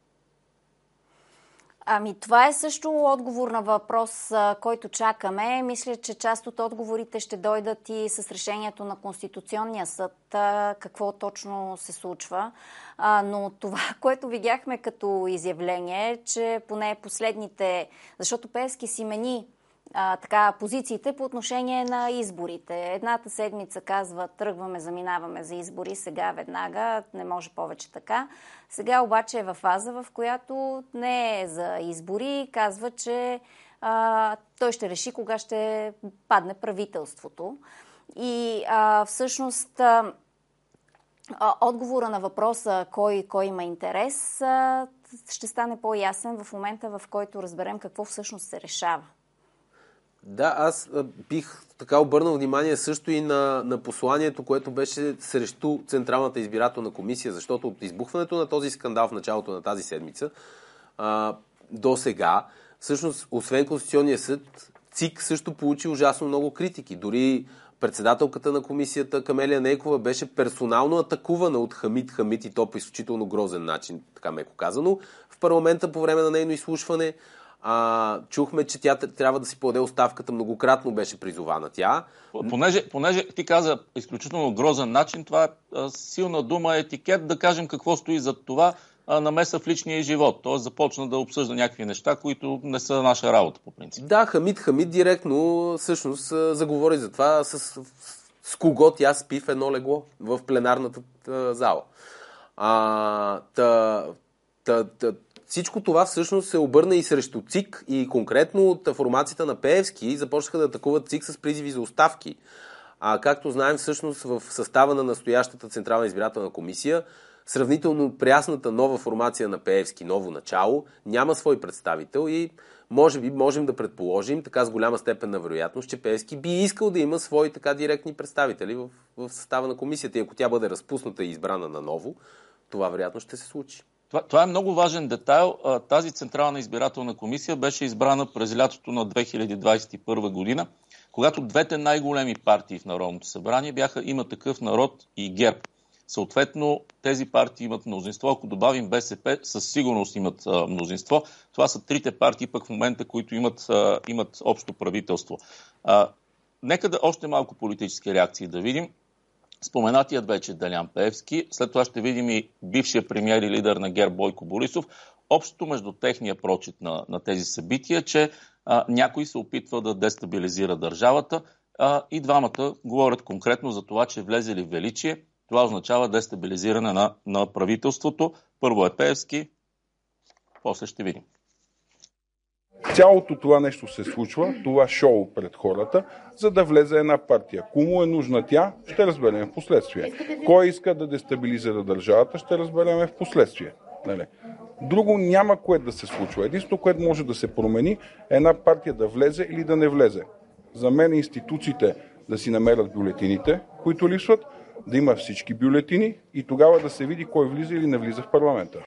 Това е също отговор на въпрос, който чакаме. Мисля, че част от отговорите ще дойдат и с решението на Конституционния съд, какво точно се случва. Но това, което видяхме като изявление, е, че поне последните... Защото Пеевски си мени позициите по отношение на изборите. Едната седмица казва, тръгваме, заминаваме за избори, сега веднага, не може повече така. Сега обаче е във фаза, в която не е за избори, казва, че той ще реши кога ще падне правителството. И всъщност отговора на въпроса кой има интерес ще стане по-ясен в момента, в който разберем какво всъщност се решава. Да, аз бих така обърнал внимание също и на посланието, което беше срещу Централната избирателна комисия, защото от избухването на този скандал в началото на тази седмица до сега, всъщност, освен Конституционния съд, ЦИК също получи ужасно много критики. Дори председателката на комисията Камелия Нейкова беше персонално атакувана от Хамид и то по изключително грозен начин, така меко казано, в парламента по време на нейно изслушване. Чухме, че тя трябва да си подаде оставката, многократно беше призована тя. Понеже ти каза изключително грозен начин, това е силна дума, етикет, да кажем какво стои зад това, намеса в личния живот. Т.е. започна да обсъжда някакви неща, които не са наша работа по принцип. Да, Хамид директно всъщност заговори за това с кого тя спи в едно легло в пленарната зала. Всичко това всъщност се обърна и срещу ЦИК и конкретно от формацията на Пеевски започнаха да атакуват ЦИК с призиви за оставки. Както знаем, всъщност в състава на настоящата Централна избирателна комисия, сравнително прясната нова формация на Пеевски, ново начало, няма свой представител и може би можем да предположим така с голяма степен на вероятност, че Пеевски би искал да има свои така директни представители в състава на комисията и ако тя бъде разпусната и избрана наново, това вероятно ще се случи. Това е много важен детайл. Тази Централна избирателна комисия беше избрана през лятото на 2021 година, когато двете най-големи партии в Народното събрание бяха Има такъв народ и ГЕРБ. Съответно, тези партии имат мнозинство. Ако добавим БСП, със сигурност имат мнозинство. Това са трите партии пък в момента, които имат общо правителство. Нека да още малко политически реакции да видим. Споменатият вече Делян Пеевски, след това ще видим и бившия премиер и лидер на ГЕРБ Бойко Борисов. Общото между техния прочит на тези събития, че някой се опитва да дестабилизира държавата и двамата говорят конкретно за това, че влезе ли величие. Това означава дестабилизиране на правителството. Първо е Пеевски, после ще видим. Цялото това нещо се случва, това шоу пред хората, за да влезе една партия. Кому е нужна тя, ще разберем в последствие. Кой иска да дестабилизира държавата, ще разберем в последствие. Друго няма което да се случва. Единствено, което може да се промени, е една партия да влезе или да не влезе. За мен институциите да си намерят бюлетините, които липсват, да има всички бюлетини и тогава да се види кой влиза или не влиза в парламента.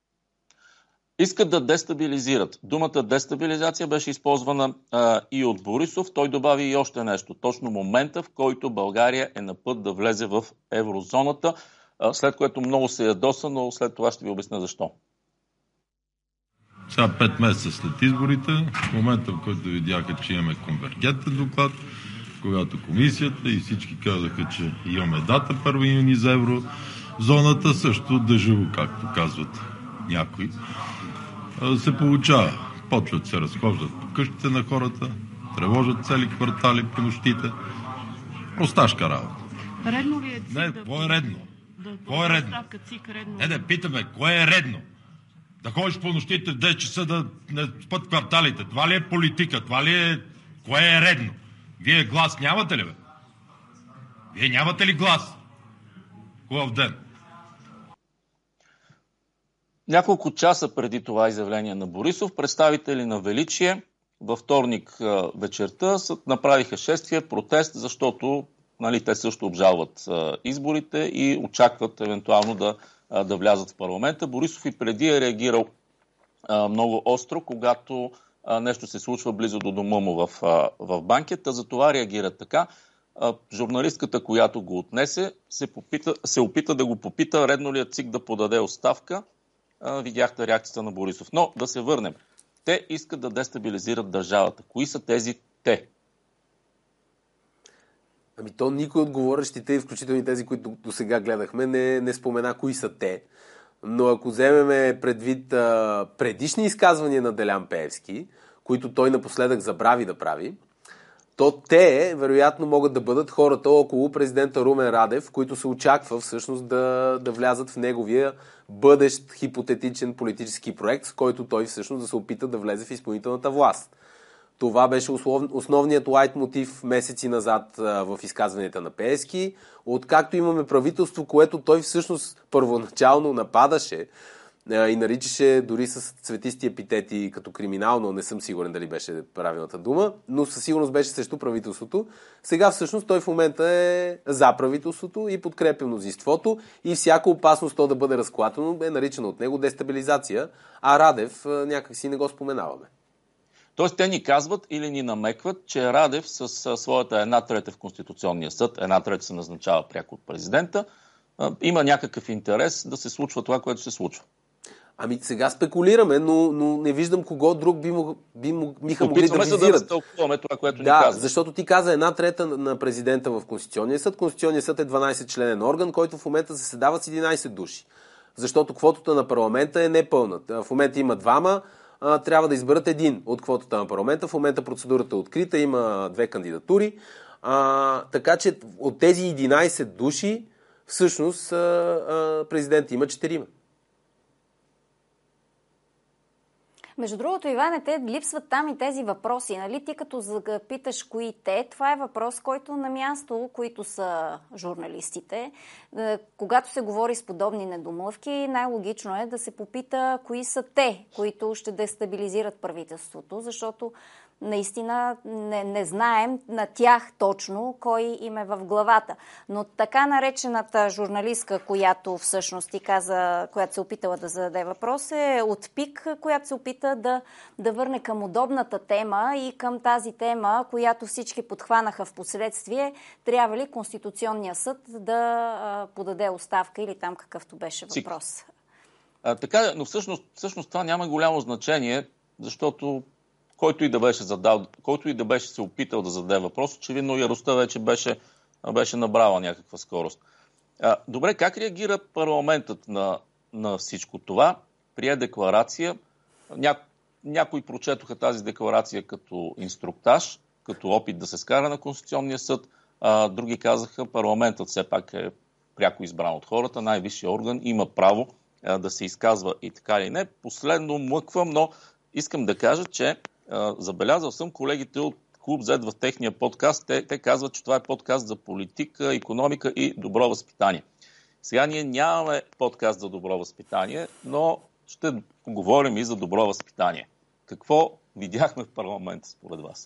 Искат да дестабилизират. Думата дестабилизация беше използвана и от Борисов. Той добави и още нещо. Точно момента, в който България е на път да влезе в еврозоната, след което много се ядоса, но след това ще ви обясня защо. Сега 5 месеца след изборите, в момента, в който видяха, че имаме конвергентен доклад, когато комисията и всички казаха, че имаме дата 1 юни за еврозоната, също дежаво, както казват някои, се получава. Почват се разхождат по къщите на хората, тревожат цели квартали по нощите. Просташка работа. Редно ли е ЦИК не, какво е редно? Какво е редно? Не, питаме, кое е редно? Да ходиш по нощите в 10 часа да не спът кварталите. Това ли е политика? Това ли е... Кое е редно? Вие глас нямате ли, бе? Вие нямате ли глас? Хубав ден. Няколко часа преди това изявление на Борисов, представители на Величие във вторник вечерта направиха шествие, протест, защото Нали, те също обжалват изборите и очакват евентуално да влязат в парламента. Борисов и преди е реагирал много остро, когато нещо се случва близо до дома му в Банкета. За това реагира така. Журналистката, която го отнесе, се опита да го попита редно ли е ЦИК да подаде оставка. Видяхте реакцията на Борисов. Но да се върнем. Те искат да дестабилизират държавата. Кои са тези те? Ами то никой от говорещите, включително и тези, които до сега гледахме, не спомена кои са те. Но ако вземем предвид предишни изказвания на Делян Пеевски, които той напоследък забрави да прави, то те, вероятно, могат да бъдат хората около президента Румен Радев, които се очаква всъщност да влязат в неговия бъдещ хипотетичен политически проект, с който той всъщност да се опита да влезе в изпълнителната власт. Това беше основният лайт мотив месеци назад в изказванията на Пеевски. Откакто имаме правителство, което той всъщност първоначално нападаше и наричаше дори с цветисти епитети като криминално, не съм сигурен дали беше правилната дума, но със сигурност беше срещу правителството. Сега всъщност той в момента е за правителството и подкрепя мнозинството и всяка опасност то да бъде разклатено е наричана от него дестабилизация, а Радев някакси не го споменаваме. Тоест те ни казват или ни намекват, че Радев с своята 1/3 в Конституционния съд, 1/3 се назначава пряко от президента, има някакъв интерес да се случва това, което се случва. Ами сега спекулираме, но не виждам кого друг биха могли да визират. Опитваме се да разтълкуваме това, което ни казва. Да, защото ти каза 1/3 на президента в Конституционния съд. Конституционният съд е 12-членен орган, който в момента заседава с 11 души. Защото квотата на парламента е непълна. В момента има 2, трябва да изберат един от квотата на парламента. В момента процедурата е открита, има 2 кандидатури. Така че от тези 11 души всъщност президент има 4. Между другото, Иване, те липсват там и тези въпроси. Нали? Ти като питаш кои те, това е въпрос, който на място, които са журналистите. Когато се говори с подобни недомлъвки, най-логично е да се попита кои са те, които ще дестабилизират правителството, защото наистина не знаем на тях точно кой им е в главата. Но така наречената журналистка, която всъщност ти каза, която се опитала да зададе въпрос, е от ПИК, която се опита да върне към удобната тема и към тази тема, която всички подхванаха в последствие. Трябва ли Конституционния съд да подаде оставка или там какъвто беше въпрос? Така, но всъщност това няма голямо значение, защото който и да беше се опитал да зададе въпрос, очевидно яростта вече беше набрала някаква скорост. Добре, как реагира парламентът на всичко това? Прие декларация. Някои прочетоха тази декларация като инструктаж, като опит да се скара на Конституционния съд. Други казаха, парламентът все пак е пряко избран от хората, най-висшия орган, има право да се изказва и така или не. Последно млъквам, но искам да кажа, че забелязал съм колегите от Клуб Z в техния подкаст. Те казват, че това е подкаст за политика, икономика и добро възпитание. Сега ние нямаме подкаст за добро възпитание, но ще поговорим и за добро възпитание. Какво видяхме в парламента според вас?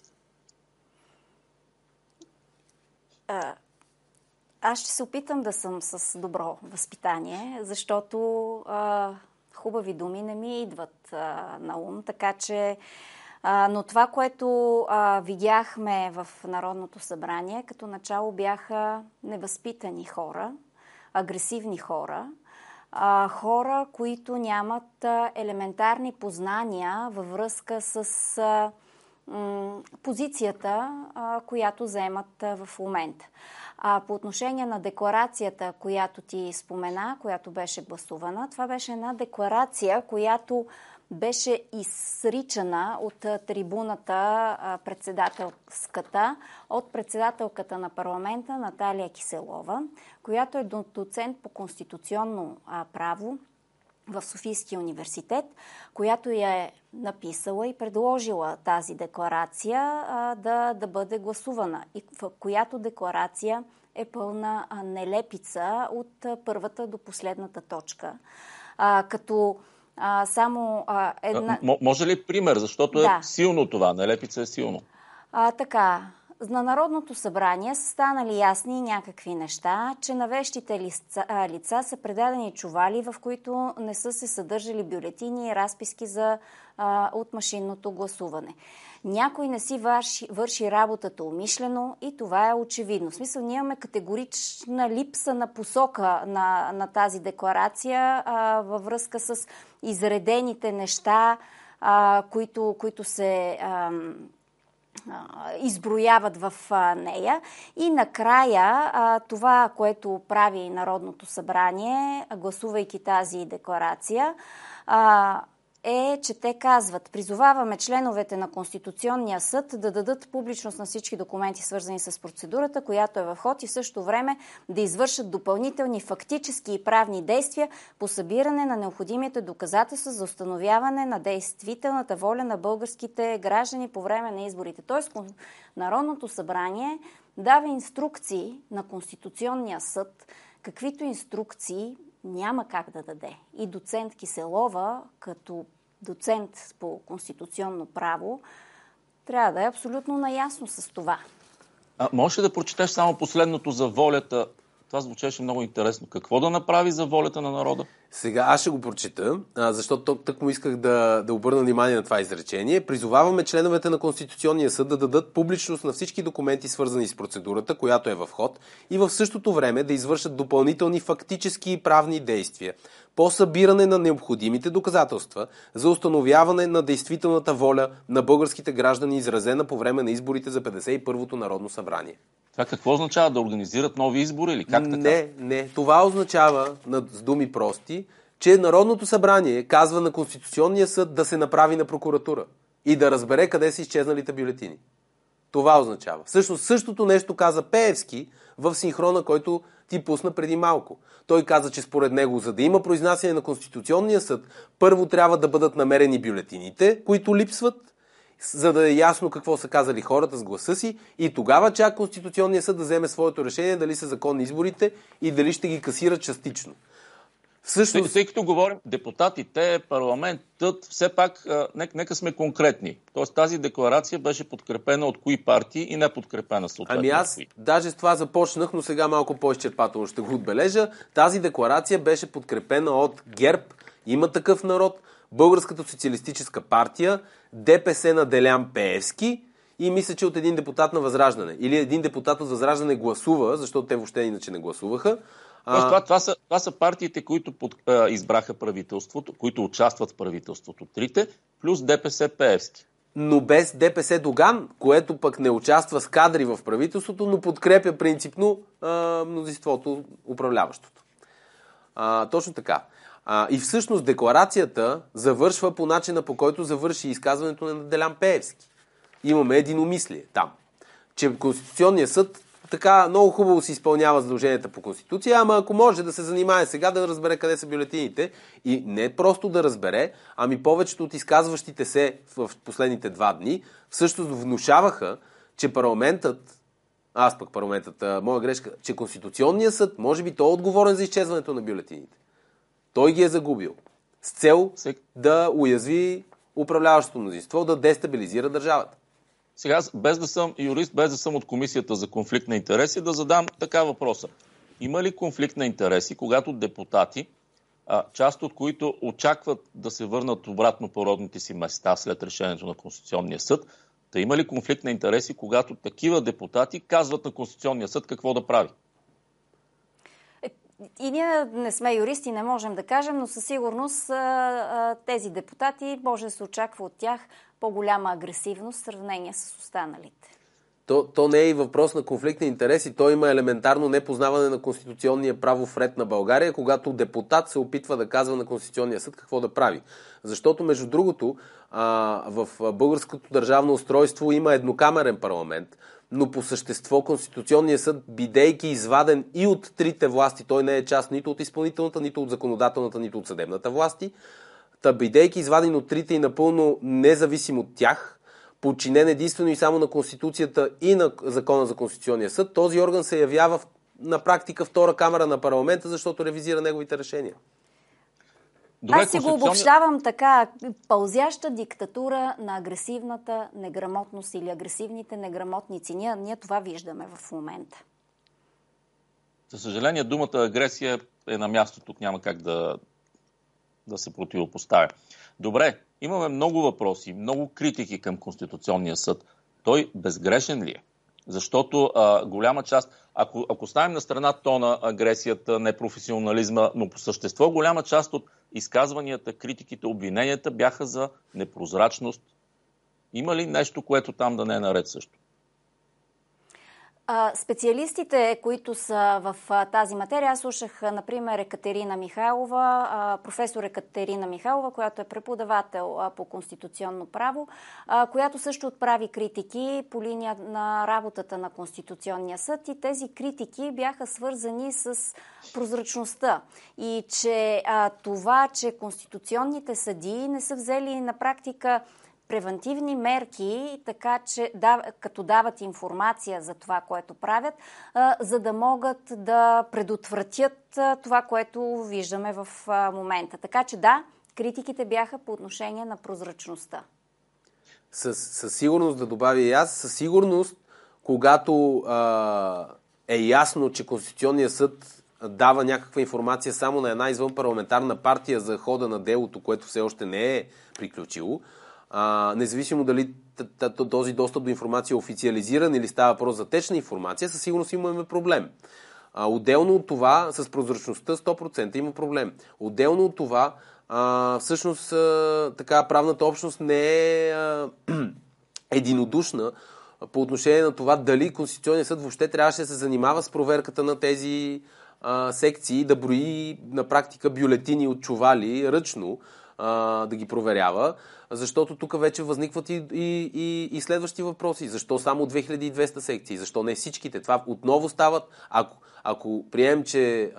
Аз ще се опитам да съм с добро възпитание, защото хубави думи не ми идват на ум, така че но това, което видяхме в Народното събрание, като начало бяха невъзпитани хора, агресивни хора, хора, които нямат елементарни познания във връзка с позицията, която заемат в момента. По отношение на декларацията, която ти спомена, която беше гласувана, това беше една декларация, която беше изричана от трибуната председателската от председателката на парламента Наталия Киселова, която е доцент по конституционно право в Софийския университет, която я е написала и предложила тази декларация да бъде гласувана. И в която декларация е пълна нелепица от първата до последната точка. Само една... Може ли пример? Защото е силно това. Нелепица е силно. Така. на Народното събрание са станали ясни някакви неща, че на вещите лица са предадени чували, в които не са се съдържали бюлетини и разписки от машинното гласуване. Някой не си върши работата умишлено и това е очевидно. В смисъл, ние имаме категорична липса на посока на тази декларация във връзка с изредените неща, които се изброяват в нея. И накрая това, което прави Народното събрание, гласувайки тази декларация, е, че те казват: призоваваме членовете на Конституционния съд да дадат публичност на всички документи, свързани с процедурата, която е в ход, и в същото време да извършат допълнителни фактически и правни действия по събиране на необходимите доказателства за установяване на действителната воля на българските граждани по време на изборите. Тоест, Народното събрание дава инструкции на Конституционния съд, каквито инструкции няма как да даде. И доцент Киселова, като доцент по конституционно право, трябва да е абсолютно наясно с това. Може да прочетеш само последното за волята? Това звучеше много интересно. Какво да направи за волята на народа? Сега аз ще го прочета, защото тъкмо исках да обърна внимание на това изречение. Призоваваме членовете на Конституционния съд да дадат публичност на всички документи, свързани с процедурата, която е в ход, и в същото време да извършат допълнителни фактически и правни действия по събиране на необходимите доказателства за установяване на действителната воля на българските граждани, изразена по време на изборите за 51-то Народно събрание. Това какво означава? Да организират нови избори или как така? Не. Това означава, с думи прости, че Народното събрание казва на Конституционния съд да се направи на прокуратура и да разбере къде са изчезналите бюлетини. Това означава. Всъщност същото нещо каза Пеевски в синхрона, който ти пусна преди малко. Той каза, че според него, за да има произнасяне на Конституционния съд, първо трябва да бъдат намерени бюлетините, които липсват, за да е ясно какво са казали хората с гласа си, и тогава чак Конституционният съд да вземе своето решение дали са законни изборите и дали ще ги касира частично. Всъщност... Тъй като говорим депутатите, парламентът, все пак нека сме конкретни. Тоест тази декларация беше подкрепена от кои партии и не подкрепена съответно. Ами аз даже с това започнах, но сега малко по-изчерпателно ще го отбележа. Тази декларация беше подкрепена от ГЕРБ, Има такъв народ, Българската социалистическа партия, ДПС на Делян Пеевски и мисля, че от един депутат на Възраждане. Или един депутат от Възраждане гласува, защото те въобще иначе не гласуваха. Това са партиите, които избраха правителството, които участват в правителството. Трите, плюс ДПС Пеевски. Но без ДПС Доган, което пък не участва с кадри в правителството, но подкрепя принципно мнозинството управляващото. Точно така. И всъщност декларацията завършва по начина, по който завърши изказването на Делян Пеевски. Имаме единомислие там, че Конституционният съд така много хубаво си изпълнява задълженията по Конституция, ама ако може да се занимае сега да разбере къде са бюлетините и не просто да разбере, ами повечето от изказващите се в последните 2 дни всъщност внушаваха, че моя грешка, че Конституционният съд, може би той е отговорен за изчезването на бюлетините. Той ги е загубил с цел да уязви управляващото мнозинство, да дестабилизира държавата. Сега, без да съм юрист, без да съм от Комисията за конфликт на интереси, да задам така въпроса. Има ли конфликт на интереси, когато депутати, част от които очакват да се върнат обратно по родните си места след решението на Конституционния съд, да има ли конфликт на интереси, когато такива депутати казват на Конституционния съд какво да прави? И ние не сме юристи, не можем да кажем, но със сигурност тези депутати може да се очаква от тях по-голяма агресивност в сравнение с останалите. То не е и въпрос на конфликт на интереси, то има елементарно непознаване на конституционния правов ред на България, когато депутат се опитва да казва на Конституционния съд какво да прави. Защото, между другото, в българското държавно устройство има еднокамерен парламент, но по същество Конституционният съд, бидейки изваден и от трите власти, той не е част нито от изпълнителната, нито от законодателната, нито от съдебната власти, бидейки изваден от трите и напълно независим от тях, подчинен единствено и само на Конституцията и на Закона за Конституционния съд, този орган се явява на практика втора камера на парламента, защото ревизира неговите решения. Добре, Аз си го обобщавам така, пълзяща диктатура на агресивната неграмотност или агресивните неграмотници. Ние това виждаме в момента. За съжаление, думата агресия е на място. Тук няма как да се противопоставя. Добре, имаме много въпроси, много критики към Конституционния съд. Той безгрешен ли е? Защото голяма част, ако ставим на страна тона, агресията, непрофесионализма, но по същество голяма част от изказванията, критиките, обвиненията бяха за непрозрачност. Има ли нещо, което там да не е наред също? Специалистите, които са в тази материя, аз слушах, например, Екатерина Михайлова, професор Екатерина Михайлова, която е преподавател по конституционно право, която също отправи критики по линия на работата на Конституционния съд, и тези критики бяха свързани с прозрачността и че това, че конституционните съдии не са взели на практика превентивни мерки, така че като дават информация за това, което правят, за да могат да предотвратят това, което виждаме в момента. Така че да, критиките бяха по отношение на прозрачността. Със сигурност да добавя и аз, със сигурност, когато е ясно, че Конституционният съд дава някаква информация само на една извънпарламентарна партия за хода на делото, което все още не е приключило, независимо дали този достъп до информация е официализиран или става въпрос за течна информация, със сигурност имаме проблем. Отделно от това, с прозрачността 100% има проблем. Отделно от това, всъщност така правната общност не е единодушна по отношение на това дали Конституционният съд въобще трябваше да се занимава с проверката на тези секции, да брои на практика бюлетини от чували ръчно, да ги проверява, защото тук вече възникват и следващи въпроси. Защо само 2200 секции? Защо не всичките? Това отново стават, ако приемем, че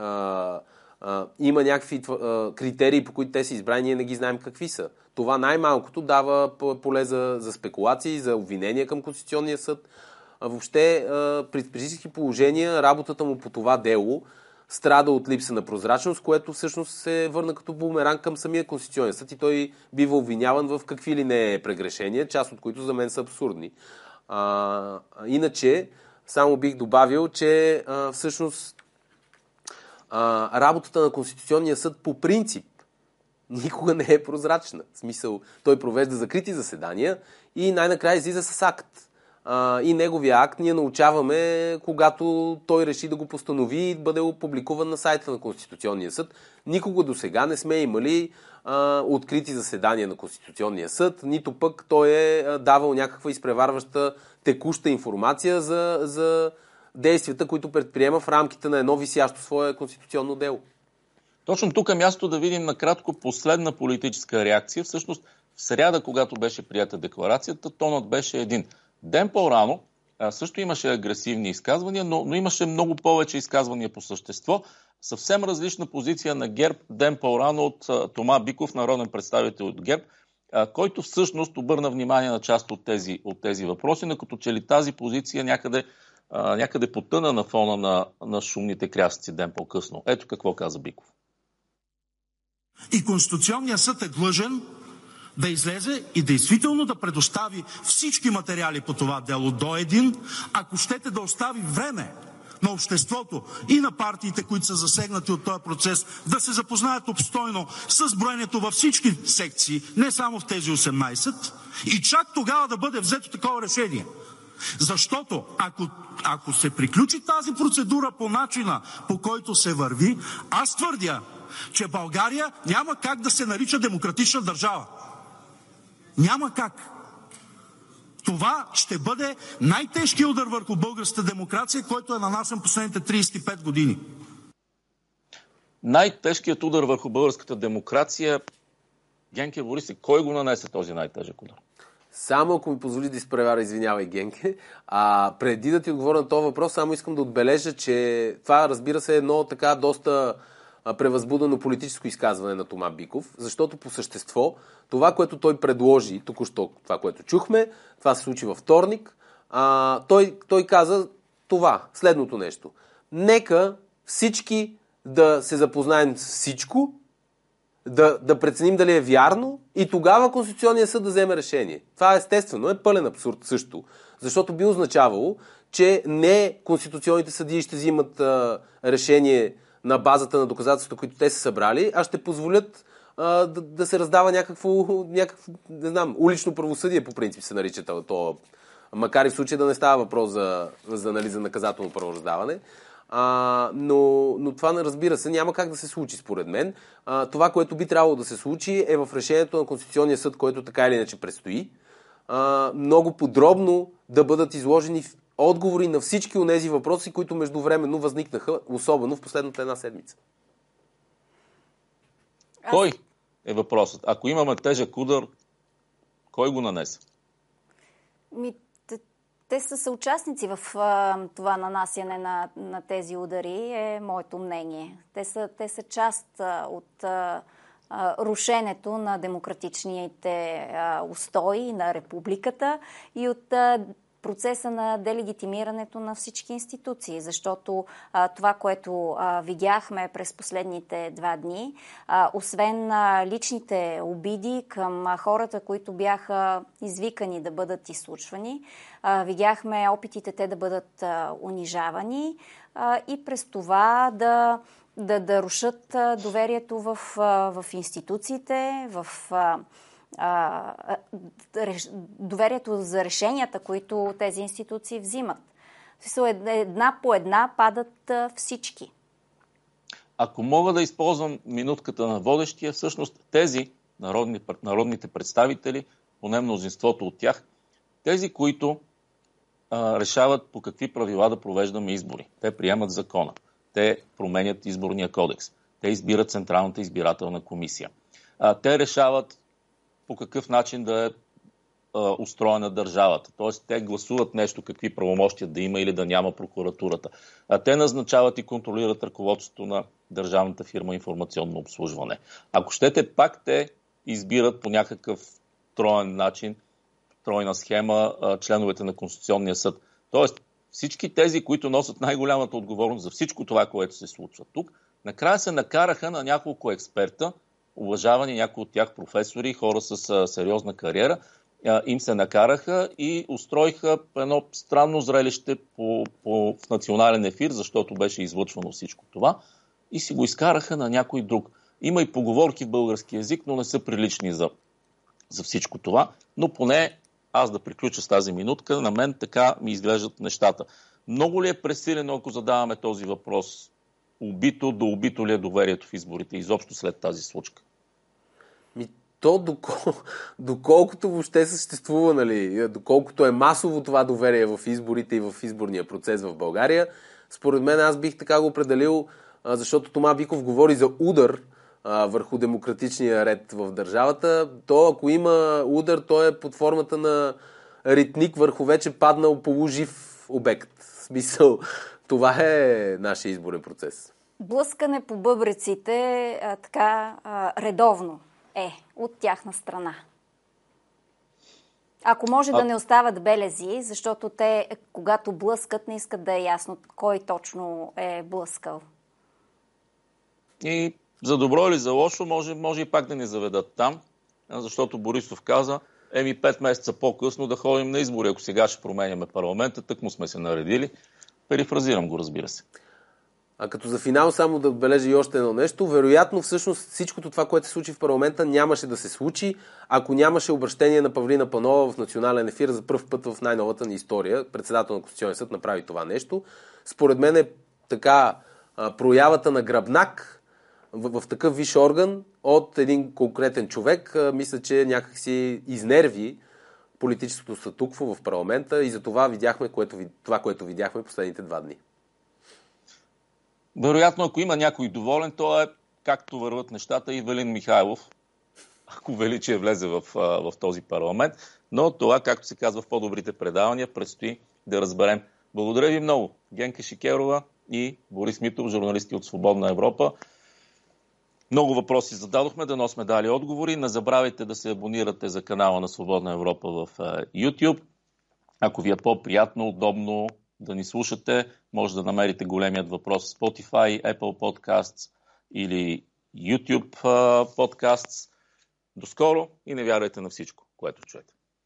има някакви критерии, по които те са избрани, ние не ги знаем какви са. Това най-малкото дава поле за спекулации, за обвинения към Конституционния съд. Въобще, при всички положения, работата му по това дело страда от липса на прозрачност, което всъщност се върна като бумеранг към самия Конституционен съд и той бива обвиняван в какви ли не прегрешения, част от които за мен са абсурдни. Иначе, само бих добавил, че всъщност работата на Конституционния съд по принцип никога не е прозрачна. В смисъл, той провежда закрити заседания и най-накрая излиза с акт. И неговия акт ние научаваме, когато той реши да го постанови и бъде опубликуван на сайта на Конституционния съд. Никога до сега не сме имали открити заседания на Конституционния съд, нито пък той е давал някаква изпреварваща текуща информация за действията, които предприема в рамките на едно висящо свое конституционно дело. Точно тук е място да видим накратко последна политическа реакция. Всъщност в сряда, когато беше прията декларацията, тонът беше един. Ден по-рано също имаше агресивни изказвания, но имаше много повече изказвания по същество. Съвсем различна позиция на ГЕРБ ден по-рано от Тома Биков, народен представител от ГЕРБ, който всъщност обърна внимание на част от тези въпроси, но като че ли тази позиция някъде потъна на фона на шумните крясъци ден по-късно. Ето какво каза Биков. И Конституционният съд е длъжен да излезе и действително да предостави всички материали по това дело до един, ако щете да остави време на обществото и на партиите, които са засегнати от този процес, да се запознаят обстойно с броенето във всички секции, не само в тези 18, и чак тогава да бъде взето такова решение. Защото ако се приключи тази процедура по начина, по който се върви, аз твърдя, че България няма как да се нарича демократична държава. Няма как. Това ще бъде най-тежкият удар върху българската демокрация, който е нанасен последните 35 години. Най-тежкият удар върху българската демокрация, Генке Борисов, кой го нанесе този най-тежък удар? Само ако ми позволи да изпреваря, извинявай, Генке. Преди да ти отговоря на този въпрос, само искам да отбележа, че това, разбира се, е едно така доста превъзбудено политическо изказване на Тома Биков, защото по същество това, което той предложи, току-що това, което чухме, това се случи във вторник, той каза това, следното нещо. Нека всички да се запознаем с всичко, да преценим дали е вярно и тогава Конституционният съд да вземе решение. Това естествено е пълен абсурд също, защото би означавало, че не конституционните съдии ще взимат решение на базата на доказателствата, които те са събрали, а ще позволят да се раздава някакво, не знам, улично правосъдие по принцип се нарича това. Макар и в случай да не става въпрос за наказателно правораздаване. Но това, разбира се, няма как да се случи, според мен. Това, което би трябвало да се случи, е в решението на Конституционния съд, което така или иначе предстои, много подробно да бъдат изложени отговори на всички онези въпроси, които междувременно възникнаха, особено в последната една седмица. Кой е въпросът? Ако имаме тежък удар, кой го нанесе? Те са съучастници в това нанасяне на тези удари, е моето мнение. Те са част от рушенето на демократичните устои на републиката и от процеса на делегитимирането на всички институции, защото това, което видяхме през последните 2 дни, освен личните обиди към хората, които бяха извикани да бъдат изслушвани, видяхме опитите те да бъдат унижавани и през това да рушат доверието в институциите, в доверието за решенията, които тези институции взимат. Една по една падат всички. Ако мога да използвам минутката на водещия, всъщност тези народните представители, поне мнозинството от тях, тези, които решават по какви правила да провеждаме избори. Те приемат закона. Те променят изборния кодекс. Те избират Централната избирателна комисия. Те решават по какъв начин да е устроена държавата. Тоест, те гласуват нещо, какви правомощия да има или да няма прокуратурата. Те назначават и контролират ръководството на държавната фирма информационно обслужване. Ако щете, пак те избират по някакъв троен начин, тройна схема, членовете на Конституционния съд. Тоест, всички тези, които носят най-голямата отговорност за всичко това, което се случва тук, накрая се накараха на няколко експерта, уважавани някои от тях професори, хора с сериозна кариера, им се накараха и устроиха едно странно зрелище в национален ефир, защото беше излъчвано всичко това, и си го изкараха на някой друг. Има и поговорки в български език, но не са прилични за всичко това, но поне аз да приключа с тази минутка, на мен така ми изглеждат нещата. Много ли е пресилено, ако задаваме този въпрос? Убито ли е доверието в изборите, изобщо след тази случка? Доколкото въобще съществува, нали, доколкото е масово това доверие в изборите и в изборния процес в България, според мен аз бих така го определил, защото Тома Биков говори за удар върху демократичния ред в държавата. То, ако има удар, то е под формата на ритник върху вече паднал полужив обект. В смисъл, това е нашия изборен процес. Блъскане по бъбреците редовно е от тяхна страна. Ако може да не остават белези, защото те, когато блъскат, не искат да е ясно кой точно е блъскал. И за добро или за лошо, може и пак да ни заведат там, защото Борисов каза, 5 месеца по-късно да ходим на избори, ако сега ще променяме парламента, тъкмо сме се наредили. Перифразирам го, разбира се. А като за финал само да отбележа и още едно нещо, вероятно всъщност всичкото това, което се случи в парламента, нямаше да се случи, ако нямаше обращение на Павлина Панова в национален ефир за пръв път в най-новата ни история. Председател на Конституционния съд направи това нещо. Според мен е така проявата на гръбнак в такъв висш орган от един конкретен човек. Мисля, че някак си изнерви политическото статукво в парламента и за това видяхме това, което видяхме последните 2 дни. Вероятно, ако има някой доволен, то е както върват нещата и Велин Михайлов, ако величие влезе в този парламент. Но това, както се казва в по-добрите предавания, предстои да разберем. Благодаря ви много. Генка Шикерова и Борис Митов, журналисти от Свободна Европа. Много въпроси зададохме, дано сме дали отговори. Не забравяйте да се абонирате за канала на Свободна Европа в YouTube. Ако ви е по-приятно, удобно да ни слушате, може да намерите големият въпрос в Spotify, Apple Podcasts или YouTube подкаст. До скоро и не вярвайте на всичко, което чуете.